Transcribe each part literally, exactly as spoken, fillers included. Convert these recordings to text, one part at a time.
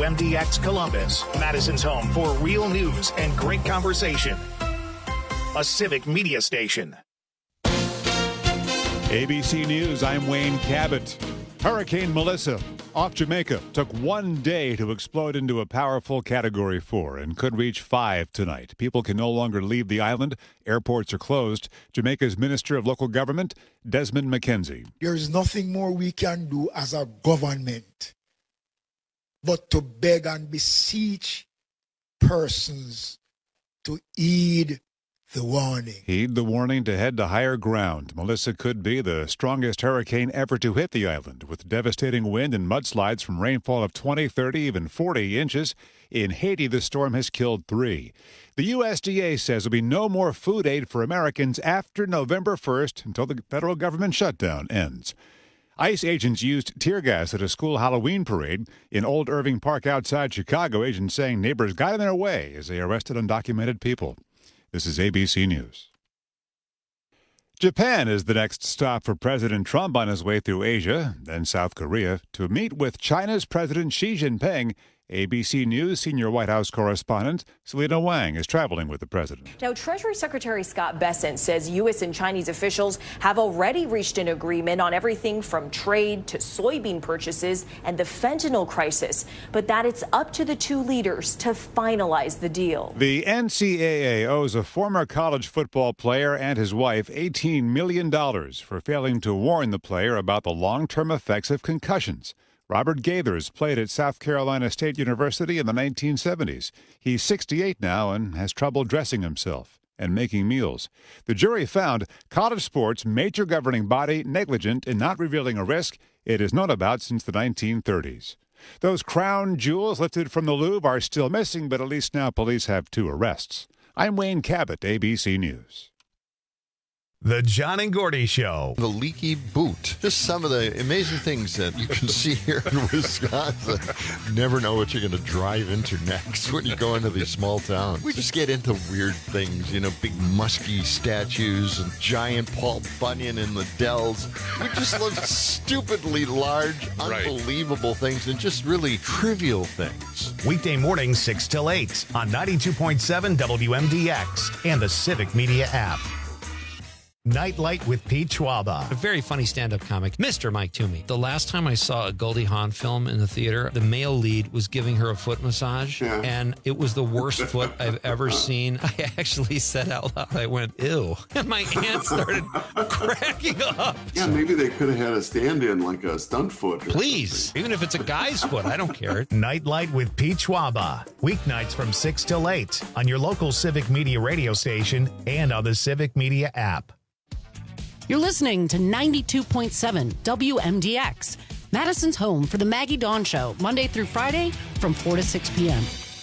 M D X Columbus, Madison's home for real news and great conversation. A civic media station. A B C News, I'm Wayne Cabot. Hurricane Melissa off Jamaica took one day to explode into a powerful Category four and could reach five tonight. People can no longer leave the island. Airports are closed. Jamaica's Minister of Local Government, Desmond McKenzie. There is nothing more we can do as a government but to beg and beseech persons to heed the warning. Heed the warning to head to higher ground. Melissa could be the strongest hurricane ever to hit the island, with devastating wind and mudslides from rainfall of twenty, thirty, even forty inches. In Haiti, the storm has killed three. The U S D A says there'll be no more food aid for Americans after November first until the federal government shutdown ends. ICE agents used tear gas at a school Halloween parade in Old Irving Park outside Chicago. Agents saying neighbors got in their way as they arrested undocumented people. This is A B C News. Japan is the next stop for President Trump on his way through Asia, then South Korea, to meet with China's President Xi Jinping. A B C News senior White House correspondent Selena Wang is traveling with the president. Now, Treasury Secretary Scott Bessent says U S and Chinese officials have already reached an agreement on everything from trade to soybean purchases and the fentanyl crisis, but that it's up to the two leaders to finalize the deal. The N C double A owes a former college football player and his wife eighteen million dollars for failing to warn the player about the long-term effects of concussions. Robert Gaithers played at South Carolina State University in the nineteen seventies. He's sixty-eight now and has trouble dressing himself and making meals. The jury found college sports' major governing body negligent in not revealing a risk it has known about since the nineteen thirties. Those crown jewels lifted from the Louvre are still missing, but at least now police have two arrests. I'm Wayne Cabot, A B C News. The John and Gordy Show. The leaky boot. Just some of the amazing things that you can see here in Wisconsin. You never know what you're going to drive into next when you go into these small towns. We just get into weird things, you know, big musky statues and giant Paul Bunyan in the Dells. We just love stupidly large, unbelievable right. things and just really trivial things. Weekday mornings, six till eight on ninety-two point seven W M D X and the Civic Media app. Nightlight with Pete Schwaba. A very funny stand-up comic, Mister Mike Toomey. The last time I saw a Goldie Hawn film in the theater, the male lead was giving her a foot massage, yeah. and it was the worst foot I've ever seen. I actually said out loud, I went, ew. And my aunt started cracking up. Yeah, maybe they could have had a stand-in like a stunt foot. Please, something. Even if it's a guy's foot, I don't care. Nightlight with Pete Schwaba. Weeknights from six till eight on your local Civic Media radio station and on the Civic Media app. You're listening to ninety-two point seven W M D X, Madison's home for the Maggie Dawn Show, Monday through Friday from four to six p.m.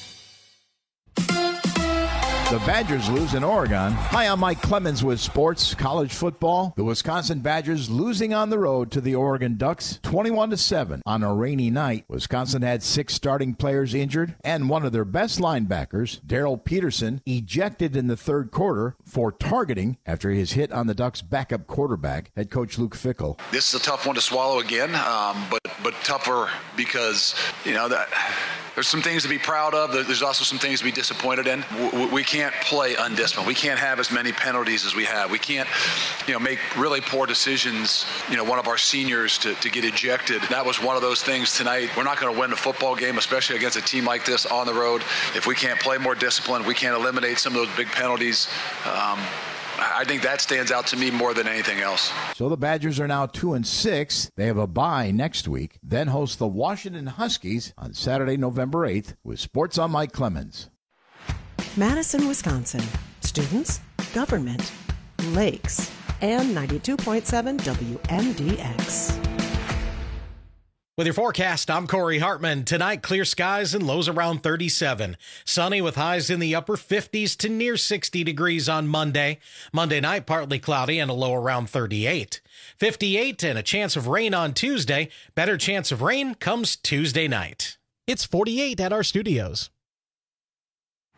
The Badgers lose in Oregon. Hi, I'm Mike Clemens with sports, college football. The Wisconsin Badgers losing on the road to the Oregon Ducks, twenty-one to seven on a rainy night. Wisconsin had six starting players injured, and one of their best linebackers, Daryl Peterson, ejected in the third quarter for targeting after his hit on the Ducks' backup quarterback, head coach Luke Fickell. This is a tough one to swallow again, um, but but tougher because, you know, that there's some things to be proud of. There's also some things to be disappointed in. We can't play undisciplined. We can't have as many penalties as we have. We can't, you know, make really poor decisions. You know, one of our seniors to, to get ejected. That was one of those things tonight. We're not going to win a football game, especially against a team like this on the road, if we can't play more disciplined, we can't eliminate some of those big penalties. Um, I think that stands out to me more than anything else. So the Badgers are now two and six. They have a bye next week, then host the Washington Huskies on Saturday, November eighth, with Sports on Mike Clemens. Madison, Wisconsin. Students, government, lakes, and ninety-two point seven W M D X. With your forecast, I'm Corey Hartman. Tonight, clear skies and lows around thirty-seven. Sunny with highs in the upper fifties to near sixty degrees on Monday. Monday night, partly cloudy and a low around thirty-eight. fifty-eight and a chance of rain on Tuesday. Better chance of rain comes Tuesday night. It's forty-eight at our studios.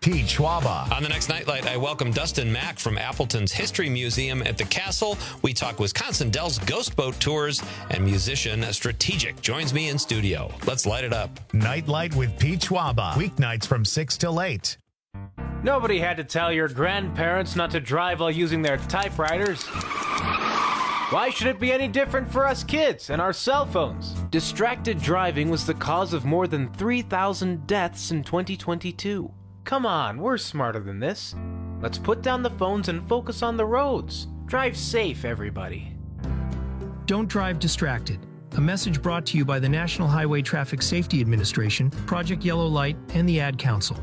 Pete Schwaba. On the next Nightlight, I welcome Dustin Mack from Appleton's History Museum at the Castle. We talk Wisconsin Dells Ghost Boat Tours, and musician Strategic joins me in studio. Let's light it up. Nightlight with Pete Schwaba. Weeknights from six till eight. Nobody had to tell your grandparents not to drive while using their typewriters. Why should it be any different for us kids and our cell phones? Distracted driving was the cause of more than three thousand deaths in twenty twenty-two. Come on, we're smarter than this. Let's put down the phones and focus on the roads. Drive safe, everybody. Don't drive distracted. A message brought to you by the National Highway Traffic Safety Administration, Project Yellow Light, and the Ad Council.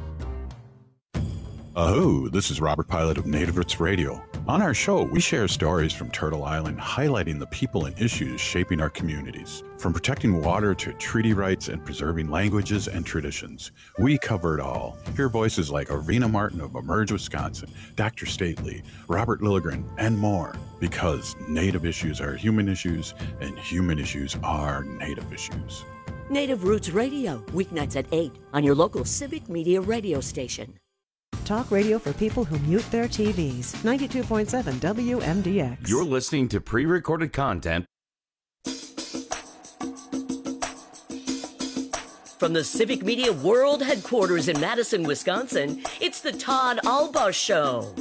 Oh, this is Robert Pilot of Native Roots Radio. On our show, we share stories from Turtle Island highlighting the people and issues shaping our communities. From protecting water to treaty rights and preserving languages and traditions, we cover it all. Hear voices like Arena Martin of Emerge, Wisconsin, Doctor Stately, Robert Lilligren, and more. Because Native issues are human issues, and human issues are Native issues. Native Roots Radio, weeknights at eight on your local Civic Media radio station. Talk radio for people who mute their T Vs. ninety-two point seven W M D X. You're listening to pre-recorded content. From the Civic Media World Headquarters in Madison, Wisconsin, it's the Todd Albaugh Show.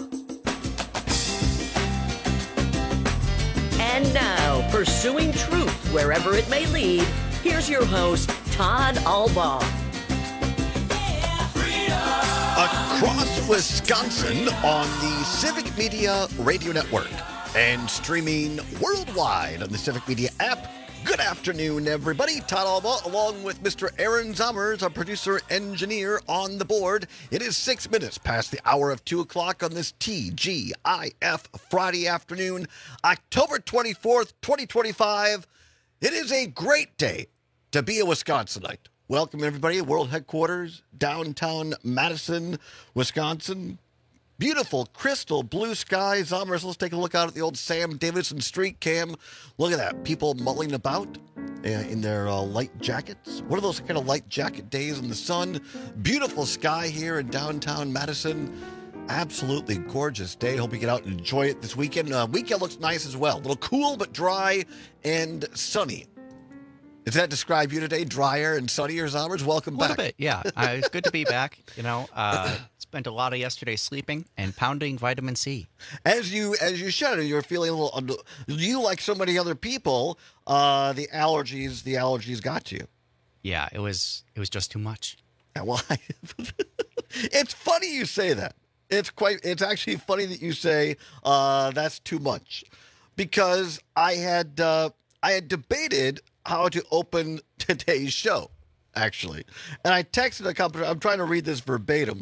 And now, pursuing truth wherever it may lead, here's your host, Todd Albaugh. Across Wisconsin on the Civic Media Radio Network and streaming worldwide on the Civic Media app. Good afternoon, everybody. Todd Albaugh, along with Mister Aaron Zommers, our producer engineer on the board. It is six minutes past the hour of two o'clock on this T G I F Friday afternoon, October twenty-fourth, twenty twenty-five. It is a great day to be a Wisconsinite. Welcome, everybody, World Headquarters, downtown Madison, Wisconsin. Beautiful, crystal blue sky. Zommers, let's take a look out at the old Sam Davidson street cam. Look at that. People mulling about uh, in their uh, light jackets. What are those kind of light jacket days in the sun? Beautiful sky here in downtown Madison. Absolutely gorgeous day. Hope you get out and enjoy it this weekend. Uh, weekend looks nice as well. A little cool, but dry and sunny. Does that describe you today? Drier and sunnier, Zommers? Welcome back. A little bit, yeah. Uh, it's good to be back. You know, uh, spent a lot of yesterday sleeping and pounding vitamin C. As you as you should, you're feeling a little. You, like so many other people, uh, the allergies the allergies got you. Yeah, it was it was just too much. Yeah, well, I, it's funny you say that. It's quite. It's actually funny that you say uh, that's too much, because I had uh, I had debated how to open today's show, actually. And I texted a couple, I'm trying to read this verbatim,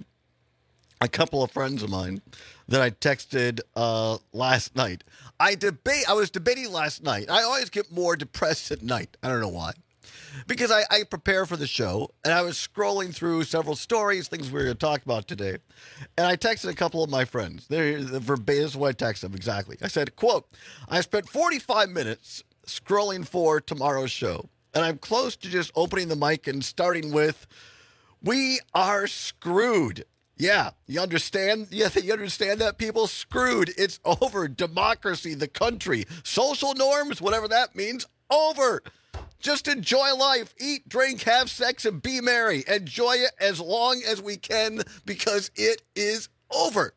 a couple of friends of mine that I texted uh, last night. I debate. I was debating last night. I always get more depressed at night. I don't know why. Because I, I prepare for the show, and I was scrolling through several stories, things we were going to talk about today. And I texted a couple of my friends. They're, the verbatim is what I texted them exactly. I said, quote, I spent forty-five minutes scrolling for tomorrow's show, and I'm close to just opening the mic and starting with, we are screwed. Yeah, you understand? Yeah, you understand that, people? Screwed. It's over. Democracy, the country, social norms, whatever that means, over. Just enjoy life. Eat, drink, have sex, and be merry. Enjoy it as long as we can, because it is over.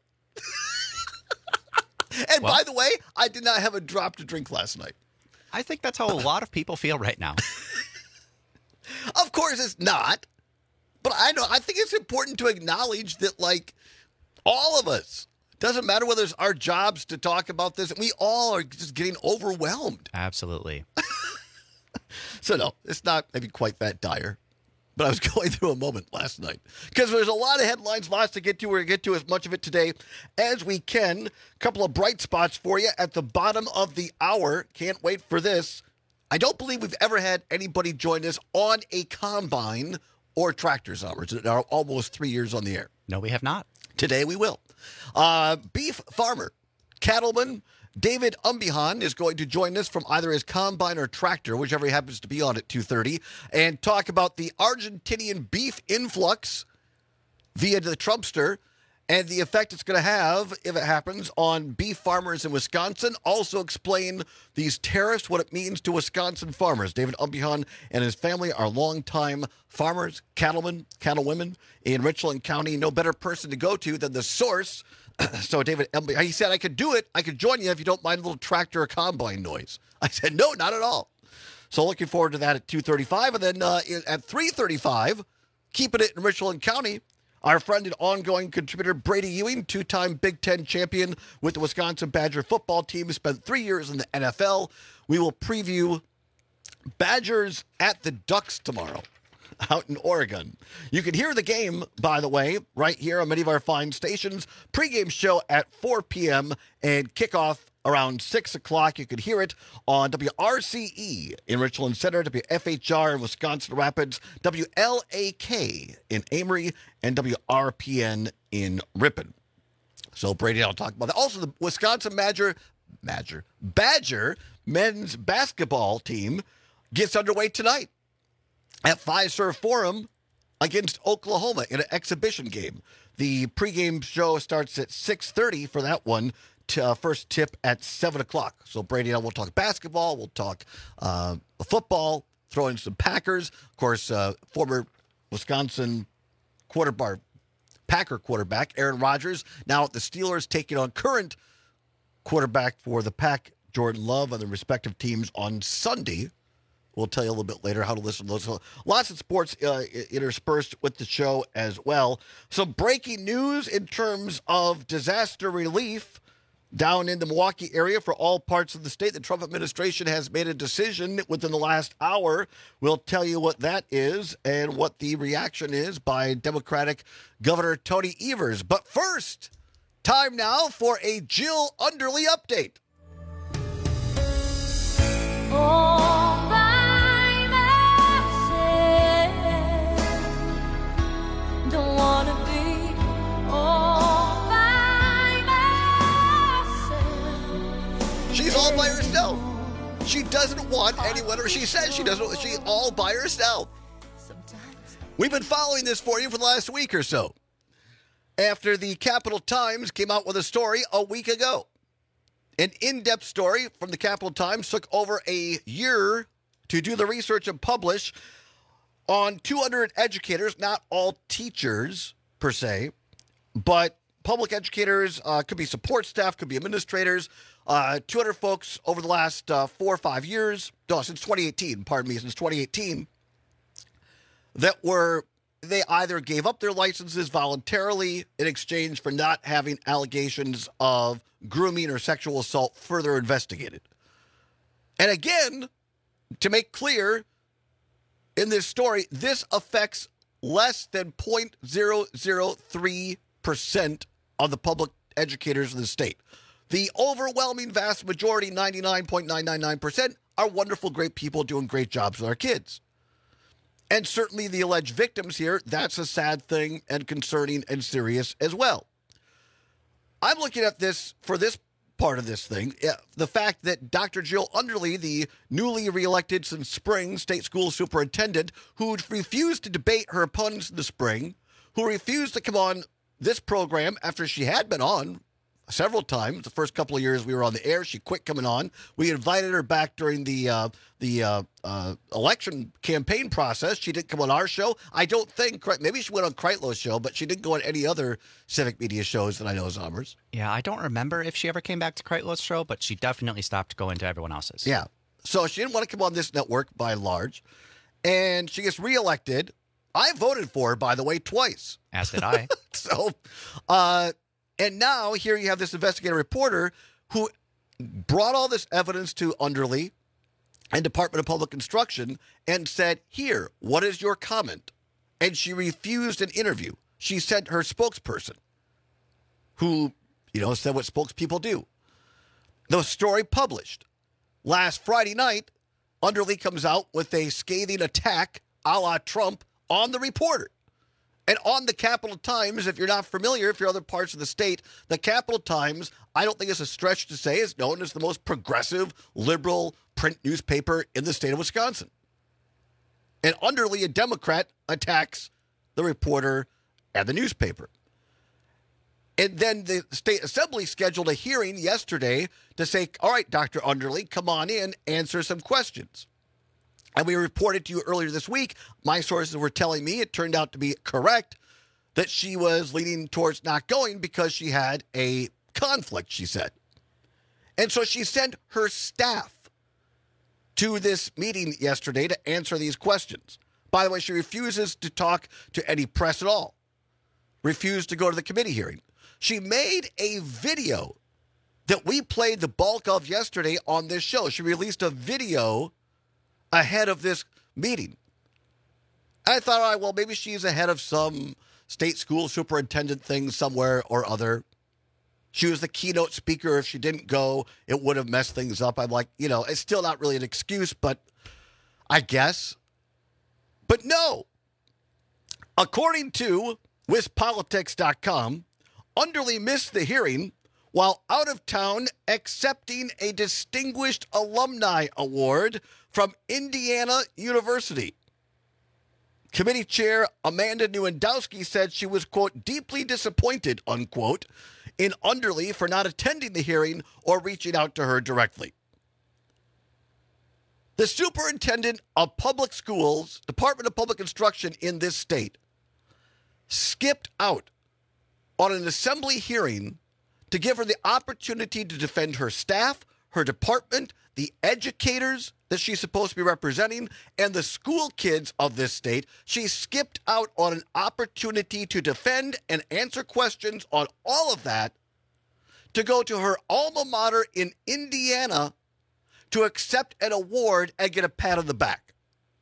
And well, by the way, I did not have a drop to drink last night. I think that's how a lot of people feel right now. Of course it's not. But I know I think it's important to acknowledge that, like, all of us, doesn't matter whether it's our jobs to talk about this, we all are just getting overwhelmed. Absolutely. So no, it's not maybe quite that dire. But I was going through a moment last night because there's a lot of headlines, lots to get to. We're going to get to as much of it today as we can. A couple of bright spots for you at the bottom of the hour. Can't wait for this. I don't believe we've ever had anybody join us on a combine or tractors hours in our almost three years on the air. No, we have not. Today we will. Uh, beef farmer, cattleman, David Umbihan is going to join us from either his combine or tractor, whichever he happens to be on at two thirty, and talk about the Argentinian beef influx via the Trumpster and the effect it's going to have, if it happens, on beef farmers in Wisconsin. Also explain these tariffs, what it means to Wisconsin farmers. David Umbihan and his family are longtime farmers, cattlemen, cattlewomen in Richland County. No better person to go to than the source. So David Umbihan, he said, I could do it. I could join you if you don't mind a little tractor or combine noise. I said, no, not at all. So looking forward to that at two thirty-five. And then uh, at three thirty-five, keeping it in Richland County, our friend and ongoing contributor Brady Ewing, two-time Big Ten champion with the Wisconsin Badger football team, spent three years in the N F L. We will preview Badgers at the Ducks tomorrow out in Oregon. You can hear the game, by the way, right here on many of our fine stations. Pre-game show at four p.m. and kickoff around six o'clock. You can hear it on W R C E in Richland Center, W F H R in Wisconsin Rapids, W L A K in Amory, and W R P N in Ripon. So Brady and I'll talk about that. Also, the Wisconsin Badger, Badger, Badger men's basketball team gets underway tonight at Fiserv Forum against Oklahoma in an exhibition game. The pregame show starts at six thirty for that one. Uh, first tip at seven o'clock. So Brady and I will talk basketball. We'll talk uh, football, throw in some Packers. Of course, uh, former Wisconsin quarterback, Packer quarterback Aaron Rodgers, now at the Steelers, taking on current quarterback for the Pack, Jordan Love, on the respective teams on Sunday. We'll tell you a little bit later how to listen to those. So lots of sports uh, interspersed with the show as well. Some breaking news in terms of disaster relief down in the Milwaukee area for all parts of the state. The Trump administration has made a decision within the last hour. We'll tell you what that is and what the reaction is by Democratic Governor Tony Evers. But first, time now for a Jill Underly update. All by myself, don't wanna be all by myself. She's all by herself. She doesn't want anyone, or she says she doesn't. She's all by herself. We've been following this for you for the last week or so, after the Capital Times came out with a story a week ago. An in-depth story from the Capital Times took over a year to do the research and publish on two hundred educators, not all teachers per se, but public educators, uh, could be support staff, could be administrators, uh, two hundred folks over the last uh, four or five years, no, since twenty eighteen, pardon me, since twenty eighteen, that were, they either gave up their licenses voluntarily in exchange for not having allegations of grooming or sexual assault further investigated. And again, to make clear in this story, this affects less than zero point zero zero three percent of the public educators in the state. The overwhelming vast majority, ninety-nine point nine nine nine percent, are wonderful, great people doing great jobs with our kids. And certainly the alleged victims here, that's a sad thing and concerning and serious as well. I'm looking at this, for this part of this thing, the fact that Doctor Jill Underly, the newly reelected since spring state school superintendent, who refused to debate her opponents in the spring, who refused to come on this program after she had been on several times. The first couple of years we were on the air, she quit coming on. We invited her back during the uh, the uh, uh, election campaign process. She didn't come on our show. I don't think, maybe she went on Kreitlow's show, but she didn't go on any other civic media shows that I know is ours. Yeah, I don't remember if she ever came back to Kreitlow's show, but she definitely stopped going to everyone else's. Yeah. So she didn't want to come on this network by and large. And she gets reelected. I voted for her, by the way, twice. As did I. so, uh, and now here you have this investigative reporter who brought all this evidence to Underly and Department of Public Instruction and said, here, what is your comment? And she refused an interview. She sent her spokesperson, who, you know, said what spokespeople do. The story published. Last Friday night, Underly comes out with a scathing attack a la Trump on the reporter. And on the Capital Times, if you're not familiar, if you're other parts of the state, the Capital Times, I don't think it's a stretch to say, is known as the most progressive, liberal print newspaper in the state of Wisconsin. And Underly, a Democrat, attacks the reporter and the newspaper. And then the state assembly scheduled a hearing yesterday to say, all right, Doctor Underly, come on in, answer some questions. And we reported to you earlier this week, my sources were telling me it turned out to be correct, that she was leaning towards not going because she had a conflict, she said. And so she sent her staff to this meeting yesterday to answer these questions. By the way, she refuses to talk to any press at all. Refused to go to the committee hearing. She made a video that we played the bulk of yesterday on this show. She released a video ahead of this meeting. I thought, all right, well, maybe she's ahead of some state school superintendent thing somewhere or other. She was the keynote speaker. If she didn't go, it would have messed things up. I'm like, you know, it's still not really an excuse, but I guess. But no. According to Wispolitics dot com, Underly missed the hearing while out of town accepting a Distinguished Alumni Award from Indiana University. Committee Chair Amanda Newandowski said she was, quote, deeply disappointed, unquote, in Underly for not attending the hearing or reaching out to her directly. The superintendent of public schools, Department of Public Instruction in this state, skipped out on an assembly hearing to give her the opportunity to defend her staff, her department, the educators that she's supposed to be representing, and the school kids of this state. She skipped out on an opportunity to defend and answer questions on all of that to go to her alma mater in Indiana to accept an award and get a pat on the back.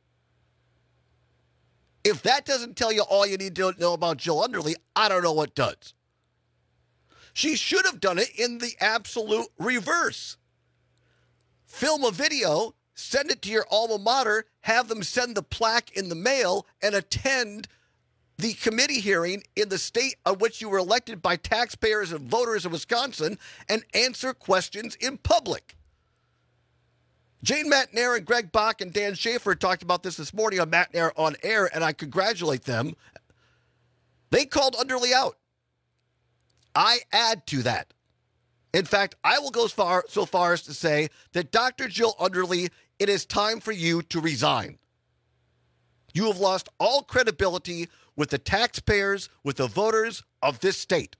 If that doesn't tell you all you need to know about Jill Underly, I don't know what does. She should have done it in the absolute reverse. Film a video, send it to your alma mater, have them send the plaque in the mail, and attend the committee hearing in the state of which you were elected by taxpayers and voters of Wisconsin, and answer questions in public. Jane Matnair and Greg Bach and Dan Schaefer talked about this this morning on Matnair on Air, and I congratulate them. They called Underly out. I add to that. In fact, I will go as far, so far as to say that Doctor Jill Underly, it is time for you to resign. You have lost all credibility with the taxpayers, with the voters of this state.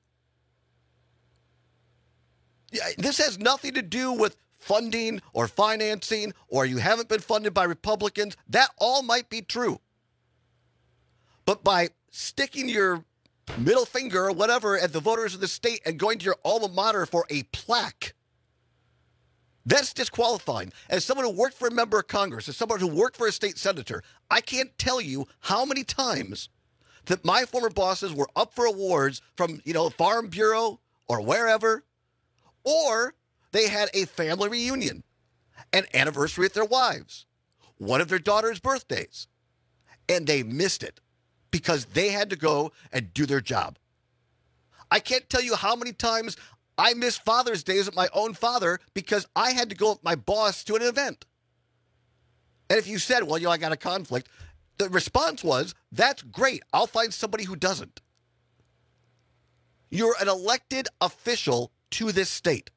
This has nothing to do with funding or financing, or you haven't been funded by Republicans. That all might be true. But by sticking your middle finger or whatever at the voters of the state and going to your alma mater for a plaque, that's disqualifying. As someone who worked for a member of Congress, as someone who worked for a state senator, I can't tell you how many times that my former bosses were up for awards from, you know, Farm Bureau or wherever, or they had a family reunion, an anniversary with their wives, one of their daughter's birthdays, and they missed it because they had to go and do their job. I can't tell you how many times I missed Father's Days with my own father because I had to go with my boss to an event. And if you said, well, you know, I got a conflict, the response was, that's great. I'll find somebody who doesn't. You're an elected official to this state.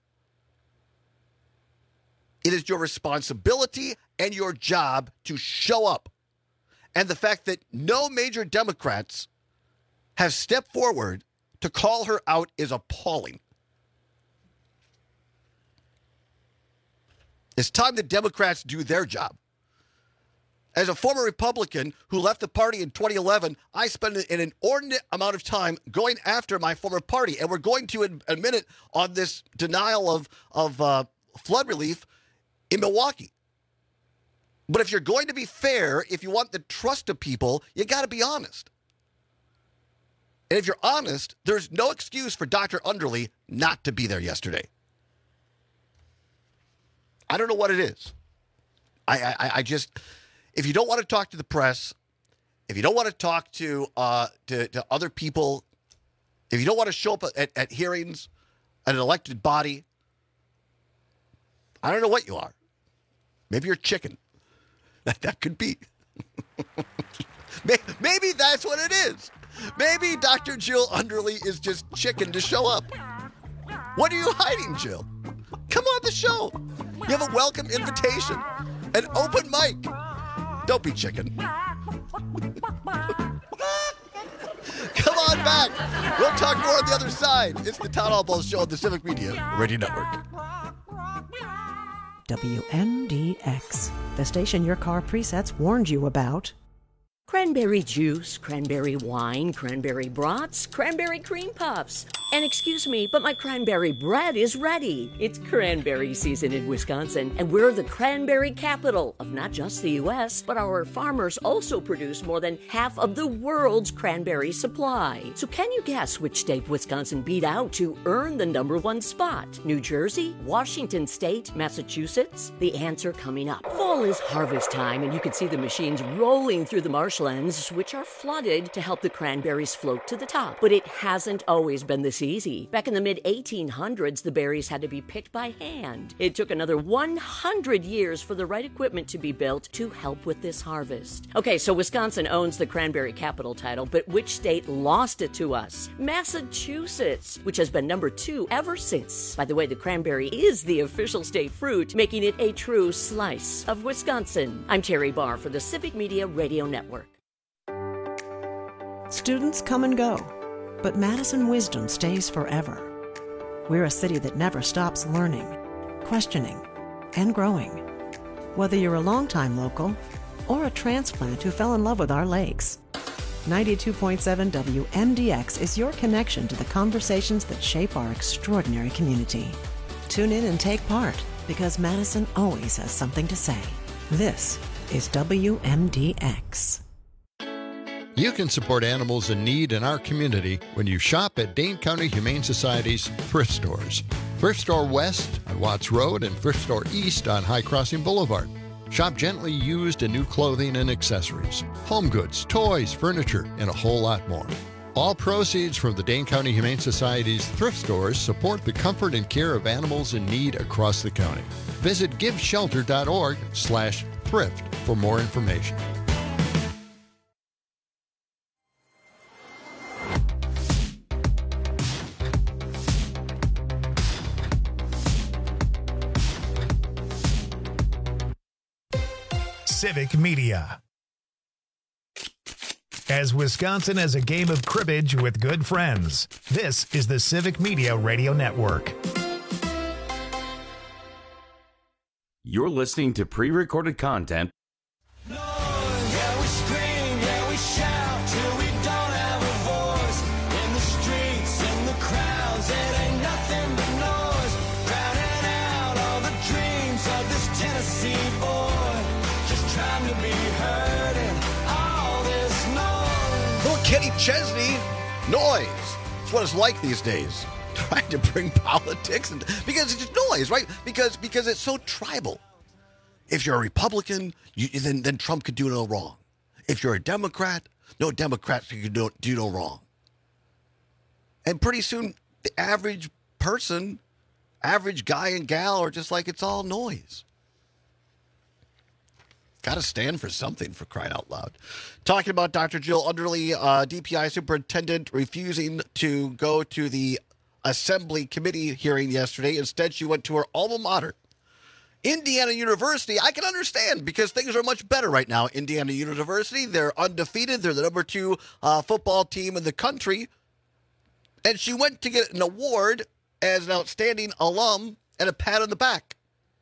It is your responsibility and your job to show up. And the fact that no major Democrats have stepped forward to call her out is appalling. It's time the Democrats do their job. As a former Republican who left the party in twenty eleven, I spent an inordinate amount of time going after my former party. And we're going to admit it on this denial of, of uh, flood relief in Milwaukee. But if you're going to be fair, if you want the trust of people, you got to be honest. And if you're honest, there's no excuse for Doctor Underly not to be there yesterday. I don't know what it is. I, I, I just, if you don't want to talk to the press, if you don't want to talk to, uh, to, to other people, if you don't want to show up at, at hearings, at an elected body, I don't know what you are. Maybe you're chicken. That, that could be. Maybe that's what it is. Maybe Doctor Jill Underly is just chicken to show up. What are you hiding, Jill? Come on the show. You have a welcome invitation, an open mic. Don't be chicken. Come on back. We'll talk more on the other side. It's the Town Hall Buzz Show on the Civic Media Radio Network. W M D X, the station your car presets warned you about. Cranberry juice, cranberry wine, cranberry brats, cranberry cream puffs. And excuse me, but my cranberry bread is ready. It's cranberry season in Wisconsin, and we're the cranberry capital of not just the U S, but our farmers also produce more than half of the world's cranberry supply. So can you guess which state Wisconsin beat out to earn the number one spot? New Jersey, Washington State, Massachusetts? The answer coming up. Fall is harvest time, and you can see the machines rolling through the marshlands, which are flooded to help the cranberries float to the top. But it hasn't always been this easy. Back in the mid eighteen hundreds, the berries had to be picked by hand. It took another one hundred years for the right equipment to be built to help with this harvest. Okay, so Wisconsin owns the cranberry capital title, but which state lost it to us? Massachusetts, which has been number two ever since. By the way, the cranberry is the official state fruit, making it a true slice of Wisconsin. I'm Terry Barr for the Civic Media Radio Network. Students come and go, but Madison wisdom stays forever. We're a city that never stops learning, questioning, and growing. Whether you're a longtime local or a transplant who fell in love with our lakes, ninety-two point seven W M D X is your connection to the conversations that shape our extraordinary community. Tune in and take part, because Madison always has something to say. This is W M D X. You can support animals in need in our community when you shop at Dane County Humane Society's thrift stores. Thrift Store West on Watts Road and Thrift Store East on High Crossing Boulevard. Shop gently used and new clothing and accessories, home goods, toys, furniture, and a whole lot more. All proceeds from the Dane County Humane Society's thrift stores support the comfort and care of animals in need across the county. Visit giveshelter.org slash thrift for more information. Civic Media. As Wisconsin as a game of cribbage with good friends, this is the Civic Media Radio Network. You're listening to pre-recorded content. Yeah, we scream, yeah, we shout till we don't have a voice. In the streets, in the crowds, it ain't nothing but noise. Drowning out all the dreams of this Tennessee boy. Just trying to be heard in all this noise. Little Kenny Chesney, noise. It's what it's like these days. Trying to bring politics into, because it's just noise, right? Because because it's so tribal. If you're a Republican, you, then then Trump could do no wrong. If you're a Democrat, no Democrat could do, do no wrong. And pretty soon, the average person, average guy and gal are just like, it's all noise. Got to stand for something, for crying out loud. Talking about Doctor Jill Underly, uh, D P I superintendent, refusing to go to the Assembly Committee hearing yesterday. Instead, she went to her alma mater, Indiana University. I can understand, because things are much better right now. Indiana University, they're undefeated. They're the number two uh, football team in the country. And she went to get an award as an outstanding alum and a pat on the back.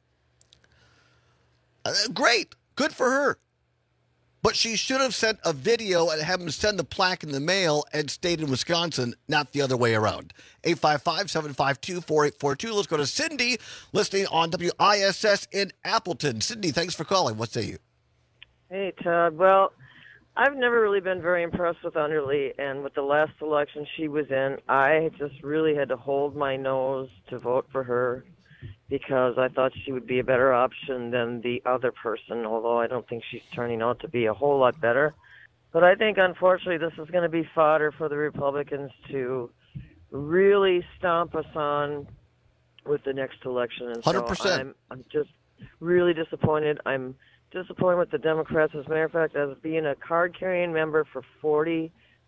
Uh, great. Good for her. But she should have sent a video and have them send the plaque in the mail and stayed in Wisconsin, not the other way around. eight five five, seven five two, four eight four two. Let's go to Cindy, listening on W I S S in Appleton. Cindy, thanks for calling. What say you? Hey, Todd. Well, I've never really been very impressed with Underly, and with the last election she was in, I just really had to hold my nose to vote for her, because I thought she would be a better option than the other person, although I don't think she's turning out to be a whole lot better. But I think, unfortunately, this is going to be fodder for the Republicans to really stomp us on with the next election. And one hundred percent. So I'm, I'm just really disappointed. I'm disappointed with the Democrats. As a matter of fact, as being a card-carrying member for forty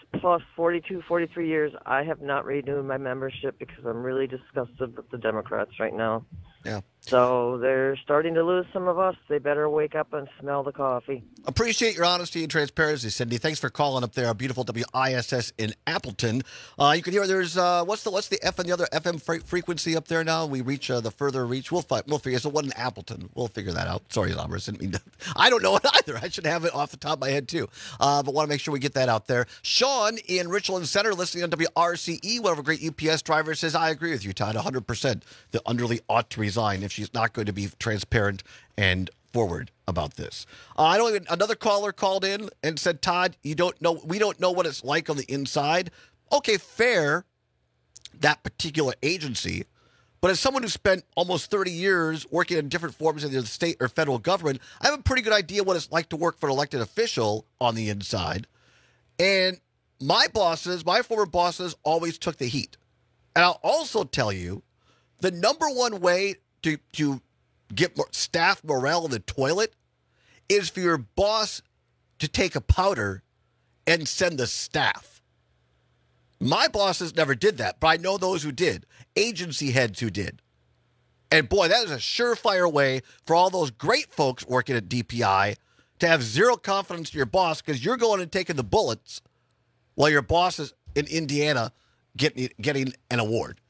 plus forty-two, forty-three years, I have not renewed my membership because I'm really disgusted with the Democrats right now. Yeah. So they're starting to lose some of us. They better wake up and smell the coffee. Appreciate your honesty and transparency, Cindy. Thanks for calling up there. Beautiful W I S S in Appleton. Uh, you can hear there's uh, what's the what's the F and the other F M fre- frequency up there now? We reach uh, the further reach. We'll find, we'll figure. So what in Appleton? We'll figure that out. Sorry, Lombers. Didn't mean to, I don't know it either. I should have it off the top of my head too. Uh, but want to make sure we get that out there. Sean in Richland Center, listening on W R C E. One of our great U P S drivers says, "I agree with you, Todd. one hundred percent. The Underly ought to resign if she's not going to be transparent and forward about this." Uh, I don't even. Another caller called in and said, "Todd, you don't know. We don't know what it's like on the inside." Okay, fair. That particular agency, but as someone who spent almost thirty years working in different forms of the state or federal government, I have a pretty good idea what it's like to work for an elected official on the inside. And my bosses, my former bosses, always took the heat. And I'll also tell you, the number one way to to get more staff morale in the toilet is for your boss to take a powder and send the staff. My bosses never did that, but I know those who did, agency heads who did. And boy, that is a surefire way for all those great folks working at D P I to have zero confidence in your boss because you're going and taking the bullets while your boss is in Indiana getting, getting an award.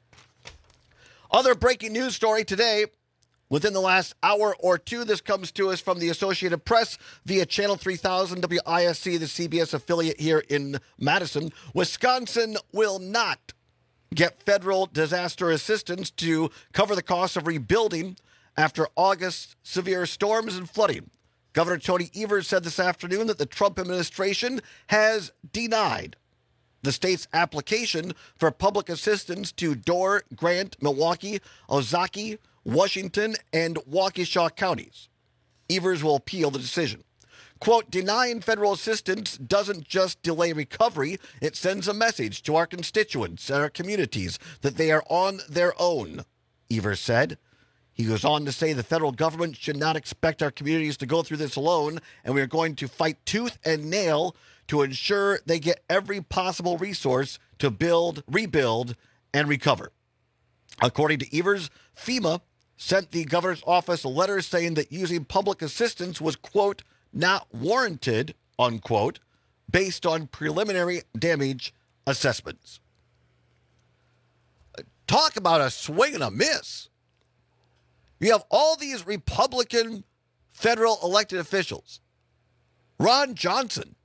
Other breaking news story today. Within the last hour or two, this comes to us from the Associated Press via Channel three thousand W I S C, the C B S affiliate here in Madison. Wisconsin will not get federal disaster assistance to cover the cost of rebuilding after August's severe storms and flooding. Governor Tony Evers said this afternoon that the Trump administration has denied the state's application for public assistance to Door, Grant, Milwaukee, Ozaukee, Washington, and Waukesha counties. Evers will appeal the decision. Quote, denying federal assistance doesn't just delay recovery, it sends a message to our constituents and our communities that they are on their own, Evers said. He goes on to say the federal government should not expect our communities to go through this alone, and we are going to fight tooth and nail to ensure they get every possible resource to build, rebuild, and recover. According to Evers, FEMA sent the governor's office a letter saying that using public assistance was, quote, not warranted, unquote, based on preliminary damage assessments. Talk about a swing and a miss. You have all these Republican federal elected officials. Ron Johnson,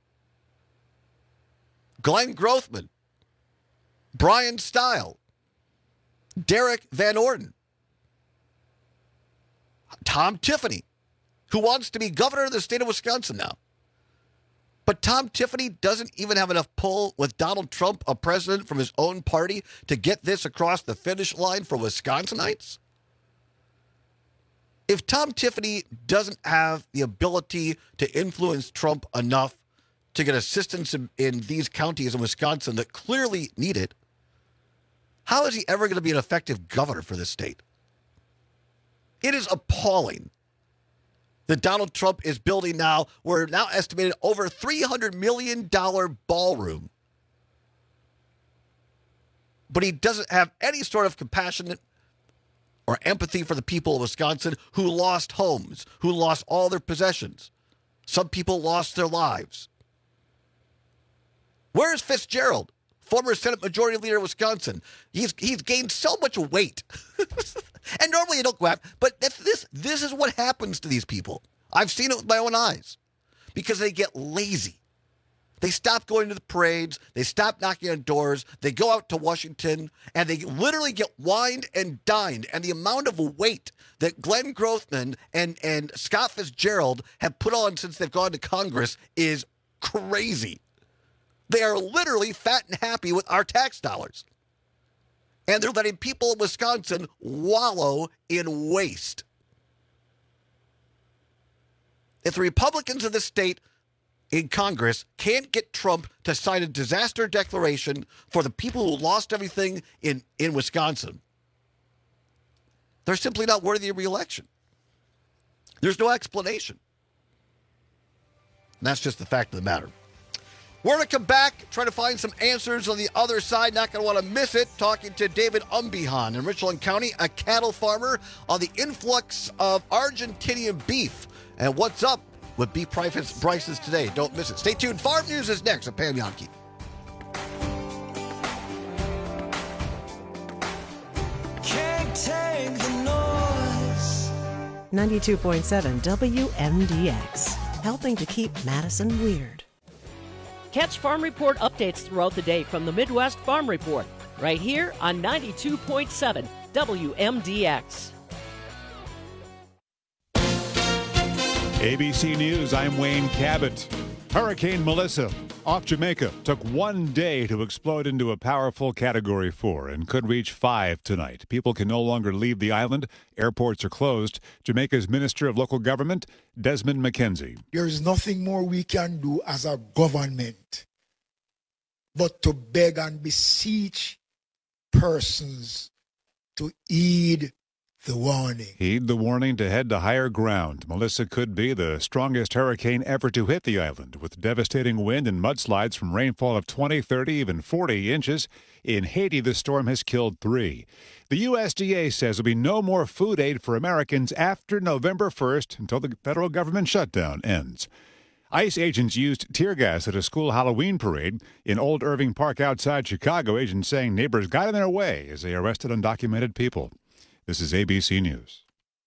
Glenn Grothman, Brian Stile, Derek Van Orden, Tom Tiffany, who wants to be governor of the state of Wisconsin now. But Tom Tiffany doesn't even have enough pull with Donald Trump, a president from his own party, to get this across the finish line for Wisconsinites. If Tom Tiffany doesn't have the ability to influence Trump enough to get assistance in, in these counties in Wisconsin that clearly need it, how is he ever going to be an effective governor for this state? It is appalling that Donald Trump is building now, we're now estimated over three hundred million dollars ballroom. But he doesn't have any sort of compassion or empathy for the people of Wisconsin who lost homes, who lost all their possessions. Some people lost their lives. Where's Fitzgerald, former Senate Majority Leader of Wisconsin? He's he's gained so much weight. And normally you don't go out, but this, this this is what happens to these people. I've seen it with my own eyes because they get lazy. They stop going to the parades. They stop knocking on doors. They go out to Washington, and they literally get wined and dined. And the amount of weight that Glenn Grothman and, and Scott Fitzgerald have put on since they've gone to Congress is crazy. They are literally fat and happy with our tax dollars. And they're letting people in Wisconsin wallow in waste. If the Republicans of the state in Congress can't get Trump to sign a disaster declaration for the people who lost everything in, in Wisconsin, they're simply not worthy of re-election. There's no explanation. And that's just the fact of the matter. We're going to come back, try to find some answers on the other side. Not going to want to miss it. Talking to David Umbihan in Richland County, a cattle farmer, on the influx of Argentinian beef and what's up with beef prices today. Don't miss it. Stay tuned. Farm News is next with Pam Jahnke. Can't take the noise. ninety-two point seven W M D X, helping to keep Madison weird. Catch Farm Report updates throughout the day from the Midwest Farm Report, right here on ninety-two point seven W M D X. A B C News, I'm Wayne Cabot. Hurricane Melissa off Jamaica took one day to explode into a powerful Category four and could reach five tonight. People can no longer leave the island. Airports are closed. Jamaica's Minister of Local Government, Desmond McKenzie. There is nothing more we can do as a government but to beg and beseech persons to heed the warning. Heed the warning to head to higher ground. Melissa could be the strongest hurricane ever to hit the island, with devastating wind and mudslides from rainfall of twenty, thirty, even forty inches. In Haiti, the storm has killed three. The U S D A says there'll be no more food aid for Americans after November first until the federal government shutdown ends. ICE agents used tear gas at a school Halloween parade in Old Irving Park outside Chicago. Agents saying neighbors got in their way as they arrested undocumented people. This is A B C News.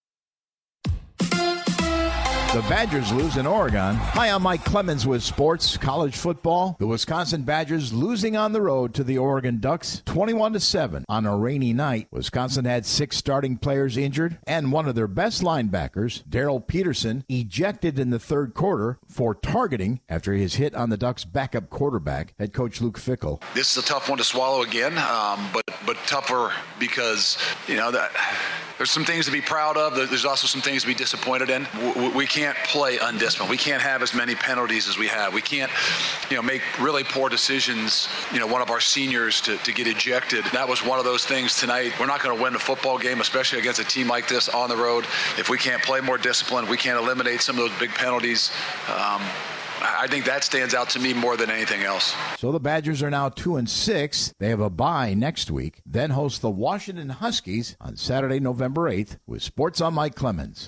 The Badgers lose in Oregon. Hi, I'm Mike Clemens with sports, college football. The Wisconsin Badgers losing on the road to the Oregon Ducks, twenty-one to seven on a rainy night. Wisconsin had six starting players injured, and one of their best linebackers, Darrell Peterson, ejected in the third quarter for targeting after his hit on the Ducks' backup quarterback, head coach Luke Fickell. This is a tough one to swallow again, um, but but tougher because, you know, that there's some things to be proud of. There's also some things to be disappointed in. We can't play undisciplined. We can't have as many penalties as we have. We can't, you know, make really poor decisions. You know, one of our seniors to, to get ejected. That was one of those things tonight. We're not going to win a football game, especially against a team like this on the road, if we can't play more disciplined, we can't eliminate some of those big penalties. Um, I think that stands out to me more than anything else. So the Badgers are now two and six. They have a bye next week, then host the Washington Huskies on Saturday, November eighth, with Sports on Mike Clemens.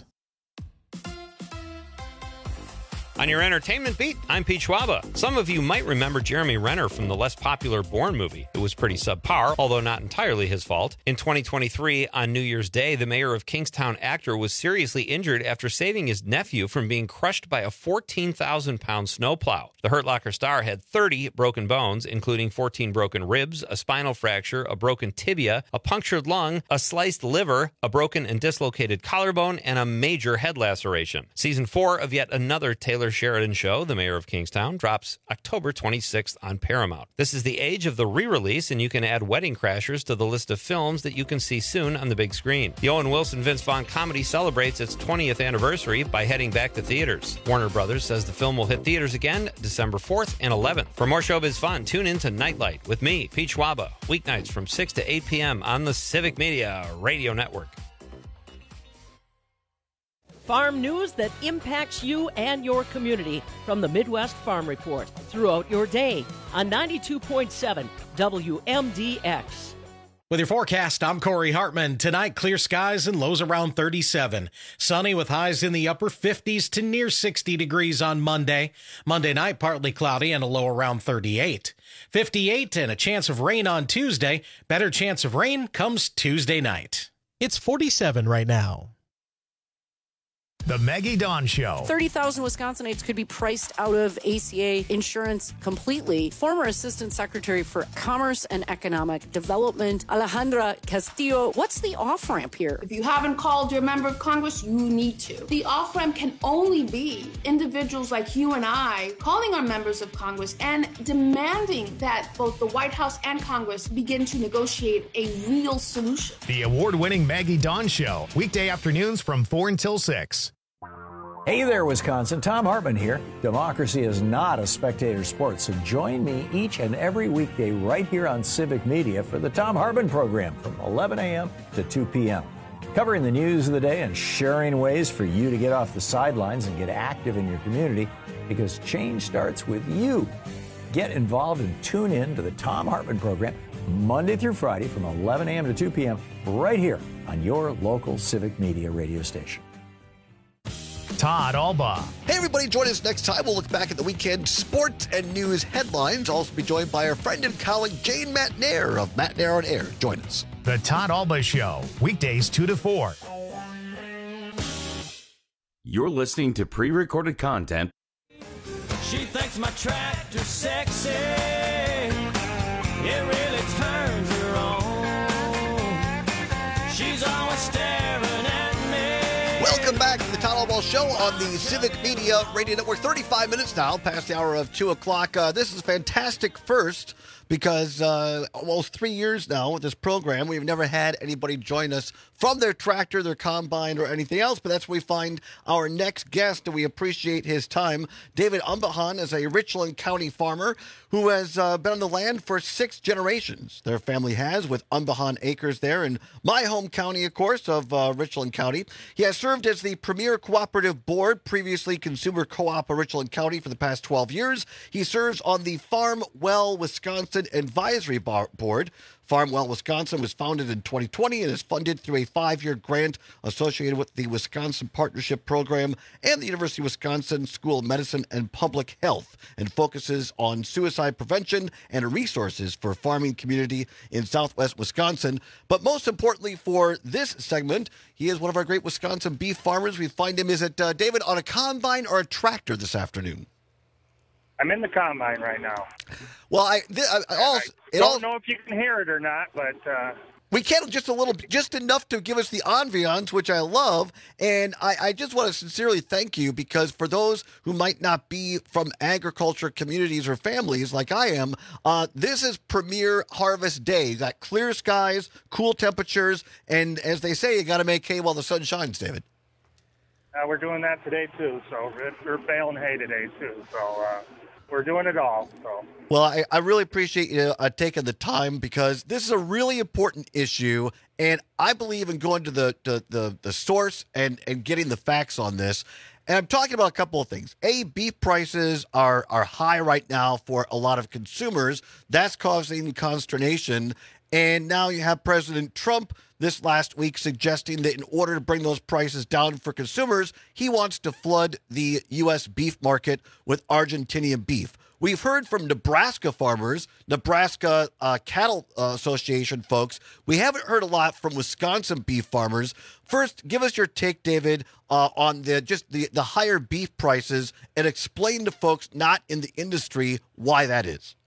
On your entertainment beat, I'm Pete Schwaba. Some of you might remember Jeremy Renner from the less popular Bourne movie. It was pretty subpar, although not entirely his fault. In twenty twenty-three, on New Year's Day, the mayor of Kingstown actor was seriously injured after saving his nephew from being crushed by a fourteen thousand pound snowplow. The Hurt Locker star had thirty broken bones, including fourteen broken ribs, a spinal fracture, a broken tibia, a punctured lung, a sliced liver, a broken and dislocated collarbone, and a major head laceration. Season four of yet another Taylor Sheridan show, The Mayor of Kingstown, drops October twenty-sixth on Paramount. This is the age of the re-release, and you can add Wedding Crashers to the list of films that you can see soon on the big screen. The Owen Wilson Vince Vaughn comedy celebrates its twentieth anniversary by heading back to theaters. Warner Brothers says the film will hit theaters again December fourth and eleventh. For more showbiz fun, tune in to Nightlight with me, Pete Schwaba, weeknights from six to eight p.m. on the Civic Media Radio Network. Farm news that impacts you and your community from the Midwest Farm Report throughout your day on ninety-two point seven W M D X. With your forecast, I'm Corey Hartman. Tonight, clear skies and lows around thirty-seven. Sunny with highs in the upper fifties to near sixty degrees on Monday. Monday night, partly cloudy and a low around thirty-eight. fifty-eight and a chance of rain on Tuesday. Better chance of rain comes Tuesday night. It's forty-seven right now. The Maggie Dawn Show. thirty thousand Wisconsinites could be priced out of A C A insurance completely. Former Assistant Secretary for Commerce and Economic Development, Alejandra Castillo. What's the off-ramp here? If you haven't called your member of Congress, you need to. The off-ramp can only be individuals like you and I calling our members of Congress and demanding that both the White House and Congress begin to negotiate a real solution. The award-winning Maggie Dawn Show. Weekday afternoons from four until six. Hey there, Wisconsin. Tom Hartman here. Democracy is not a spectator sport, so join me each and every weekday right here on Civic Media for the Tom Hartman program from eleven a.m. to two p.m. Covering the news of the day and sharing ways for you to get off the sidelines and get active in your community, because change starts with you. Get involved and tune in to the Thom Hartmann program Monday through Friday from eleven a.m. to two p.m. right here on your local Civic Media radio station. Todd Alba. Hey, everybody, join us next time. We'll look back at the weekend sports and news headlines. Also be joined by our friend and colleague, Jane Matnair of Matnair on Air. Join us. The Todd Alba Show, weekdays two to four. You're listening to pre-recorded content. She thinks my tractor's sexy. It really turns her on. She's always staring at me. Welcome back to the Todd Alba Show on the Civic Media Radio Network. thirty-five minutes now, past the hour of two o'clock. Uh, this is fantastic first because uh, almost three years now with this program, we've never had anybody join us from their tractor, their combine, or anything else. But that's where we find our next guest, and we appreciate his time. David Umbahan is a Richland County farmer who has uh, been on the land for six generations. Their family has, with Umbahan Acres there in my home county, of course, of uh, Richland County. He has served as the Premier Cooperative Board, previously Consumer Co-op of Richland County, for the past twelve years. He serves on the Farm Well Wisconsin Advisory Board. Farm Well Wisconsin was founded in twenty twenty and is funded through a five-year grant associated with the Wisconsin Partnership Program and the University of Wisconsin School of Medicine and Public Health, and focuses on suicide prevention and resources for farming community in southwest Wisconsin. But most importantly for this segment, he is one of our great Wisconsin beef farmers. We find him, is it, uh, David, on a combine or a tractor this afternoon? I'm in the combine right now. Well, I, th- I, I also, I it don't all, know if you can hear it or not, but uh, we can just a little, just enough to give us the ambiance, which I love. And I, I just want to sincerely thank you, because for those who might not be from agriculture communities or families like I am, uh, this is Premier Harvest Day. You got clear skies, cool temperatures, and as they say, you got to make hay while the sun shines, David. uh, we're doing that today too. So we're, we're baling hay today too. So. Uh, We're doing it all. So. Well, I, I really appreciate you uh, taking the time, because this is a really important issue, and I believe in going to the the, the, the source and, and getting the facts on this. And I'm talking about a couple of things. A, beef prices are, are high right now for a lot of consumers. That's causing consternation. And now you have President Trump this last week suggesting that in order to bring those prices down for consumers, he wants to flood the U S beef market with Argentinian beef. We've heard from Nebraska farmers, Nebraska uh, Cattle uh, Association folks. We haven't heard a lot from Wisconsin beef farmers. First, give us your take, David, uh, on the just the, the higher beef prices, and explain to folks not in the industry why that is.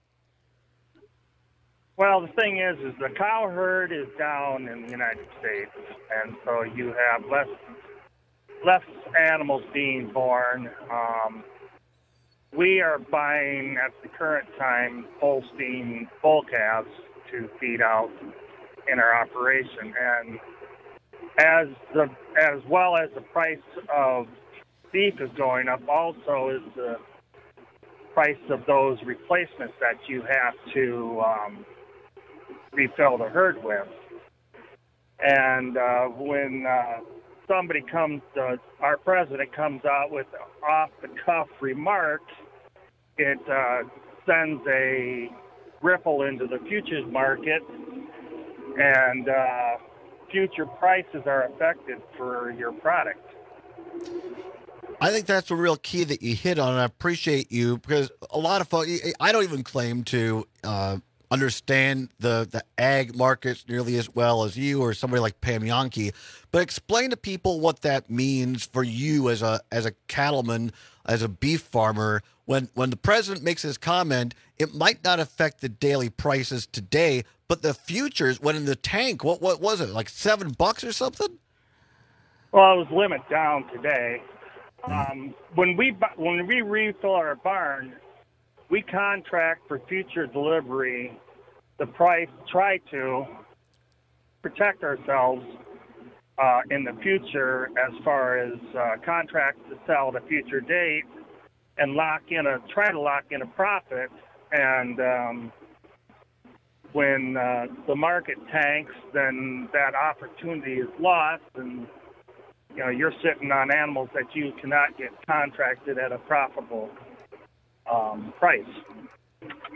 Well, the thing is, is the cow herd is down in the United States, and so you have less less animals being born. Um, we are buying at the current time Holstein bull calves to feed out in our operation, and as the as well as the price of beef is going up, also is the price of those replacements that you have to um, refill the herd with. And uh, when uh, somebody comes, uh, our president comes out with off-the-cuff remark, it uh, sends a ripple into the futures market, and uh, future prices are affected for your product. I think that's a real key that you hit on, and I appreciate you, because a lot of folks, I don't even claim to uh, understand the, the ag markets nearly as well as you or somebody like Pam Yonke, but explain to people what that means for you as a as a cattleman, as a beef farmer. When when the president makes his comment, it might not affect the daily prices today, but the futures, when in the tank, what what was it, like seven bucks or something? Well, it was limit down today. Um, when we bu- when we refill our barn, we contract for future delivery. The price, try to protect ourselves uh, in the future as far as uh, contracts to sell at a future date, and lock in a try to lock in a profit. And um, when uh, the market tanks, then that opportunity is lost, and you know you're sitting on animals that you cannot get contracted at a profitable um, price.